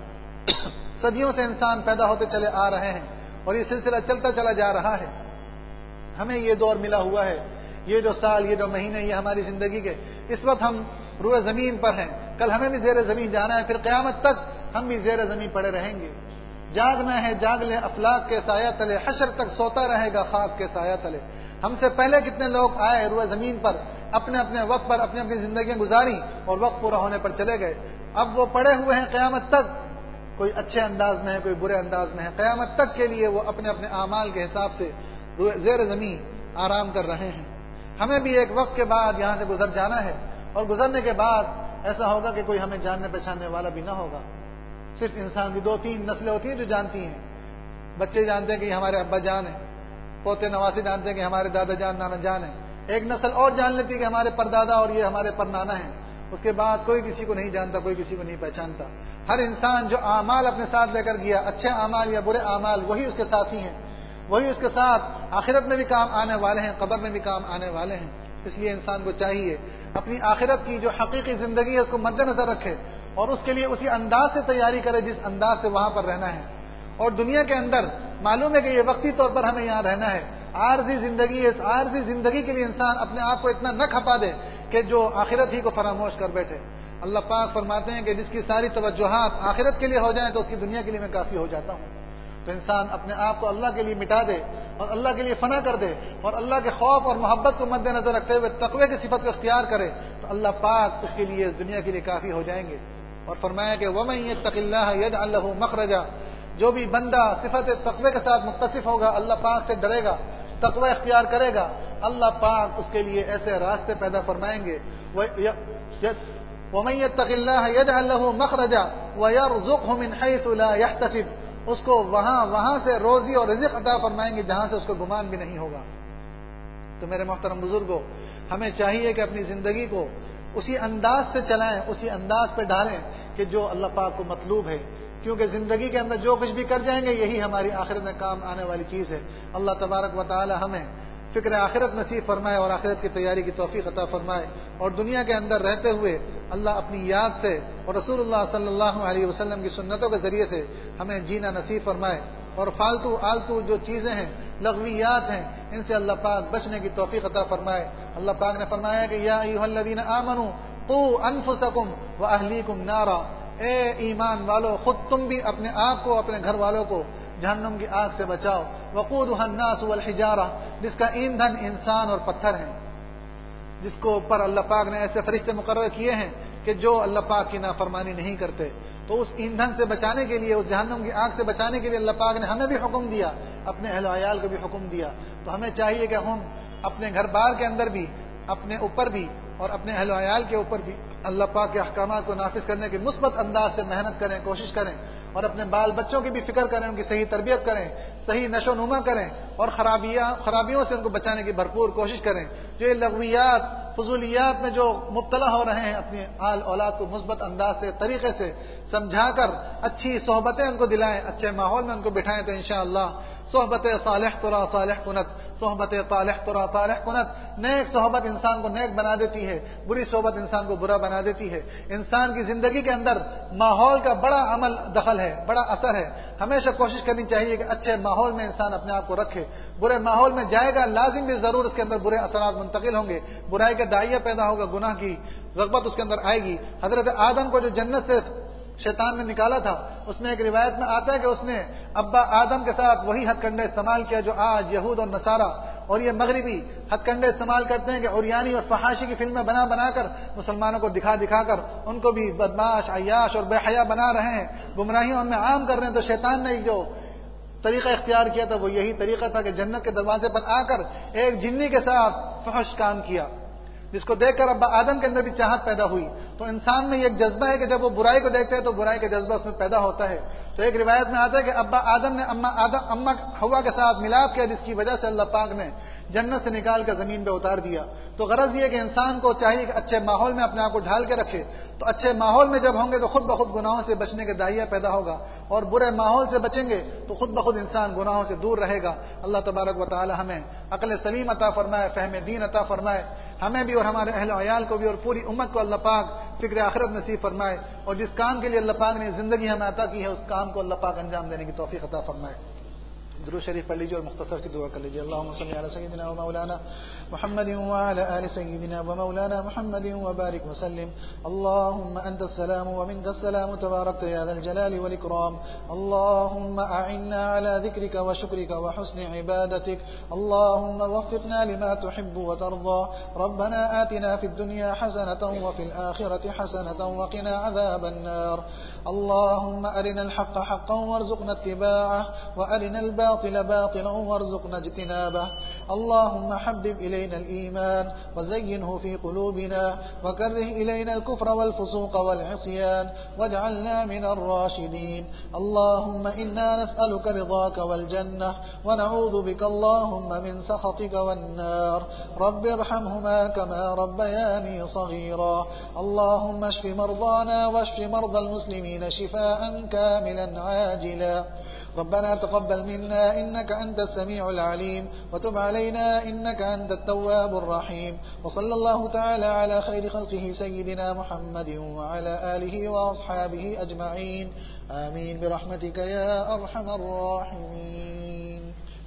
صدیوں سے انسان پیدا ہوتے چلے آ رہے ہیں اور یہ سلسلہ چلتا چلا جا رہا ہے۔ ہمیں یہ دور ملا ہوا ہے، یہ جو سال، یہ جو مہینے، یہ ہماری زندگی کے اس وقت ہم روئے زمین پر ہیں، کل ہمیں بھی زیر زمین جانا ہے، پھر قیامت تک ہم بھی زیر زمین پڑے رہیں گے۔ جاگنا ہے جاگ لے افلاک کے سایہ تلے، حشر تک سوتا رہے گا خاک کے سایہ تلے۔ ہم سے پہلے کتنے لوگ آئے روئے زمین پر، اپنے اپنے وقت پر اپنی اپنی زندگیاں گزاری اور وقت پورا ہونے پر چلے گئے۔ اب وہ پڑے ہوئے ہیں قیامت تک، کوئی اچھے انداز میں ہے، کوئی برے انداز میں ہے، قیامت تک کے لیے وہ اپنے اپنے اعمال کے حساب سے زیر زمین آرام کر رہے ہیں۔ ہمیں بھی ایک وقت کے بعد یہاں سے گزر جانا ہے، اور گزرنے کے بعد ایسا ہوگا کہ کوئی ہمیں جاننے پہچاننے والا بھی نہ ہوگا۔ صرف انسان کی 2-3 نسلیں ہوتی ہیں جو جانتی ہیں۔ بچے جانتے ہیں کہ یہ ہمارے ابا جان ہیں، پوتے نواسے جانتے ہیں کہ ہمارے دادا جان نانا جان ہیں، ایک نسل اور جان لیتی ہے کہ ہمارے پردادا اور یہ ہمارے پرنانا ہیں۔ اس کے بعد کوئی کسی کو نہیں جانتا، کوئی کسی کو نہیں پہچانتا۔ ہر انسان جو اعمال اپنے ساتھ لے کر گیا، اچھے اعمال یا برے اعمال، وہی اس کے ساتھی ہیں، وہی اس کے ساتھ آخرت میں بھی کام آنے والے ہیں، قبر میں بھی کام آنے والے ہیں۔ اس لیے انسان کو چاہیے اپنی آخرت کی جو حقیقی زندگی ہے اس کو مد نظر رکھے اور اس کے لیے اسی انداز سے تیاری کرے جس انداز سے وہاں پر رہنا ہے۔ اور دنیا کے اندر معلوم ہے کہ یہ وقتی طور پر ہمیں یہاں رہنا ہے، عارضی زندگی ہے، اس عارضی زندگی کے لیے انسان اپنے آپ کو اتنا نہ کھپا دے کہ جو آخرت ہی کو فراموش کر بیٹھے۔ اللہ پاک فرماتے ہیں کہ جس کی ساری توجہات آخرت کے لیے ہو جائیں تو اس کی دنیا کے لیے میں کافی ہو جاتا ہوں۔ تو انسان اپنے آپ کو اللہ کے لیے مٹا دے اور اللہ کے لیے فنا کر دے اور اللہ کے خوف اور محبت کو مد نظر رکھتے ہوئے تقوی کی صفت کو اختیار کرے تو اللہ پاک اس کے لیے اس دنیا کے لیے کافی ہو جائیں گے۔ اور فرمایا کہ وَمَن يَتَّقِ اللَّهَ يَجْعَل لَّهُ مَخْرَجًا، جو بھی بندہ صفت تقوی کے ساتھ متصف ہوگا، اللہ پاک سے ڈرے گا، تقوی اختیار کرے گا، اللہ پاک اس کے لیے ایسے راستے پیدا فرمائیں گے۔ وَمَن يَتَّقِ اللَّهَ يَجْعَل لَّهُ مَخْرَجًا وَيَرْزُقْهُ مِنْ حَيْثُ لَا يَحْتَسِبُ، اس کو وہاں سے روزی اور رزق عطا فرمائیں گے جہاں سے اس کو گمان بھی نہیں ہوگا۔ تو میرے محترم بزرگوں، ہمیں چاہیے کہ اپنی زندگی کو اسی انداز سے چلائیں، اسی انداز پہ ڈالیں کہ جو اللہ پاک کو مطلوب ہے، کیونکہ زندگی کے اندر جو کچھ بھی کر جائیں گے یہی ہماری آخرت میں کام آنے والی چیز ہے۔ اللہ تبارک و تعالی ہمیں فکر آخرت نصیب فرمائے اور آخرت کی تیاری کی توفیق عطا فرمائے، اور دنیا کے اندر رہتے ہوئے اللہ اپنی یاد سے اور رسول اللہ صلی اللہ علیہ وسلم کی سنتوں کے ذریعے سے ہمیں جینا نصیب فرمائے، اور فالتو آلتو جو چیزیں ہیں، لغویات ہیں، ان سے اللہ پاک بچنے کی توفیق عطا فرمائے۔ اللہ پاک نے فرمایا کہ یا ایھا الذین آمنوا قوا انفسکم واہلیکم نارا، اے ایمان والو خود تم بھی اپنے آپ کو، اپنے گھر والوں کو جہنم کی آگ سے بچاؤ۔ وقودها الناس والحجارہ، جس کا ایندھن انسان اور پتھر ہیں، جس کو اوپر اللہ پاک نے ایسے فرشتے مقرر کیے ہیں کہ جو اللہ پاک کی نافرمانی نہیں کرتے۔ تو اس ایندھن سے بچانے کے لیے، اس جہنم کی آگ سے بچانے کے لیے اللہ پاک نے ہمیں بھی حکم دیا، اپنے اہل و عیال کو بھی حکم دیا۔ تو ہمیں چاہیے کہ ہم اپنے گھر بار کے اندر بھی، اپنے اوپر بھی اور اپنے اہل و عیال کے اوپر بھی اللہ پاک کے احکامات کو نافذ کرنے کے مثبت انداز سے محنت کریں، کوشش کریں، اور اپنے بال بچوں کی بھی فکر کریں، ان کی صحیح تربیت کریں، صحیح نشو و نما کریں، اور خرابیوں سے ان کو بچانے کی بھرپور کوشش کریں۔ جو یہ لغویات، فضولیات میں جو مبتلا ہو رہے ہیں، اپنی آل اولاد کو مثبت انداز سے، طریقے سے سمجھا کر اچھی صحبتیں ان کو دلائیں، اچھے ماحول میں ان کو بٹھائیں، تو انشاءاللہ صحبت صالح ترا صالح کنت، صحبت طالح ترا طالح کنت۔ نیک صحبت انسان کو نیک بنا دیتی ہے، بری صحبت انسان کو برا بنا دیتی ہے۔ انسان کی زندگی کے اندر ماحول کا بڑا عمل دخل ہے، بڑا اثر ہے۔ ہمیشہ کوشش کرنی چاہیے کہ اچھے ماحول میں انسان اپنے آپ کو رکھے۔ برے ماحول میں جائے گا، لازم بھی ضرور اس کے اندر برے اثرات منتقل ہوں گے، برائی کا داعیہ پیدا ہوگا، گناہ کی رغبت اس کے اندر آئے گی۔ حضرت آدم کو جو جنت سے شیطان نے نکالا تھا، اس میں ایک روایت میں آتا ہے کہ اس نے ابا آدم کے ساتھ وہی ہتھ کنڈے استعمال کیا جو آج یہود اور نصارہ اور یہ مغربی ہتھ کنڈے استعمال کرتے ہیں، کہ عریانی اور فحاشی کی فلمیں بنا کر مسلمانوں کو دکھا کر ان کو بھی بدماش، عیاش اور بے حیا بنا رہے ہیں، گمراہیوں میں عام کر رہے ہیں۔ تو شیطان نے جو طریقہ اختیار کیا تھا وہ یہی طریقہ تھا کہ جنت کے دروازے پر آ کر ایک جنی کے ساتھ فحش کام کیا۔ जिसको देखकर अब्बा आदम के अंदर भी चाहत पैदा हुई। तो इंसान में एक जज्बा है कि जब वो बुराई को देखते हैं तो बुराई का जज्बा उसमें पैदा होता है। तो एक रिवायत में आता है कि अब्बा आदम ने अम्मा हवा के साथ मिलाप किया, जिसकी वजह से अल्लाह पाक ने जन्नत से निकाल कर जमीन पे उतार दिया। तो गरज ये कि इंसान को चाहिए कि अच्छे माहौल में अपने आप को ढाल के रखे। तो अच्छे माहौल में जब होंगे तो खुद ब खुद गुनाहों से बचने के दाहिया पैदा होगा, और बुरे माहौल से बचेंगे तो खुद ब खुद इंसान गुनाहों से दूर रहेगा। अल्लाह तबारक व तआला हमें अक्ल सलीम अता फरमाए, फहम दीन अता फरमाए, हमें भी और हमारे अहल अयाल को भी और पूरी उम्मत को अल्लाह पाक फिक्र आखिरत नसीब फरमाए, और जिस काम के लिए अल्लाह पाक ने जिंदगी हमें अता की है उस काम को अल्लाह पाक अंजाम देने की तौफीक अता फरमाए। दुरूद शरीफ पढ़ लीजिए और मुख्तसर सी दुआ कर लीजिए। अल्लाहुम्मा सल्ली अला सय्यिदिना व मौलाना मुहम्मदिन व अला आलि सय्यिदिना व मौलाना मुहम्मदिन व बारिक व सल्लिम। अल्लाहुम्मा अंतस सलाम व मिनकस सलाम तबारकत या ज़ल जलाली वल इकराम। अल्लाहुम्मा अइन्ना अला ज़िक्रिका व शुक्रिका व हुस्नि इबादतिक। अल्लाहुम्मा वफ़्फ़िक़ना लिमा तुहिब्बु व तर्ज़ा। रब्बना आतिना फ़िद दुनिया हसनतन व फ़िल आखिरति हसनतन व क़िना अज़ाबन नार। अल्लाहुम्मा अरिनल हक़्क़ हक़्क़न वरज़ुक़ना इत्तिबाअह व अरिनल बातिल बातिलन वरज़ुक़ना इज्तिनाबह। अल्लाहुम्मा हब्बिब इलैना al-ईमान वज़य्यिनहु फ़ी क़ुलूबिना वकर्रिह इलैना al-कुफ़्र वल-फ़ुसूक़ वल-इस्यान वजअलना मिनर राशिदीन। अल्लाहुम्मा इन्ना नस्अलुका रिज़ाका वल-जन्नह व नऊज़ु बिका अल्लाहुम्मा मिन सख़तिका वन-नार। रब्बिरहमहुमा कमा रब्बयानी सग़ीरा। अल्लाहुम्मा अश्फ़ि मर्ज़ाना वअश्फ़ि मर्ज़ल मुस्लिमीन शिफ़ाअन कामिलन आजिला। ربنا تقبل منا إنك أنت السميع العليم وتب علينا إنك أنت التواب الرحيم. وصلى الله تعالى على خير خلقه سيدنا محمد وعلى آله وأصحابه أجمعين. آمين برحمتك يا أرحم الراحمين.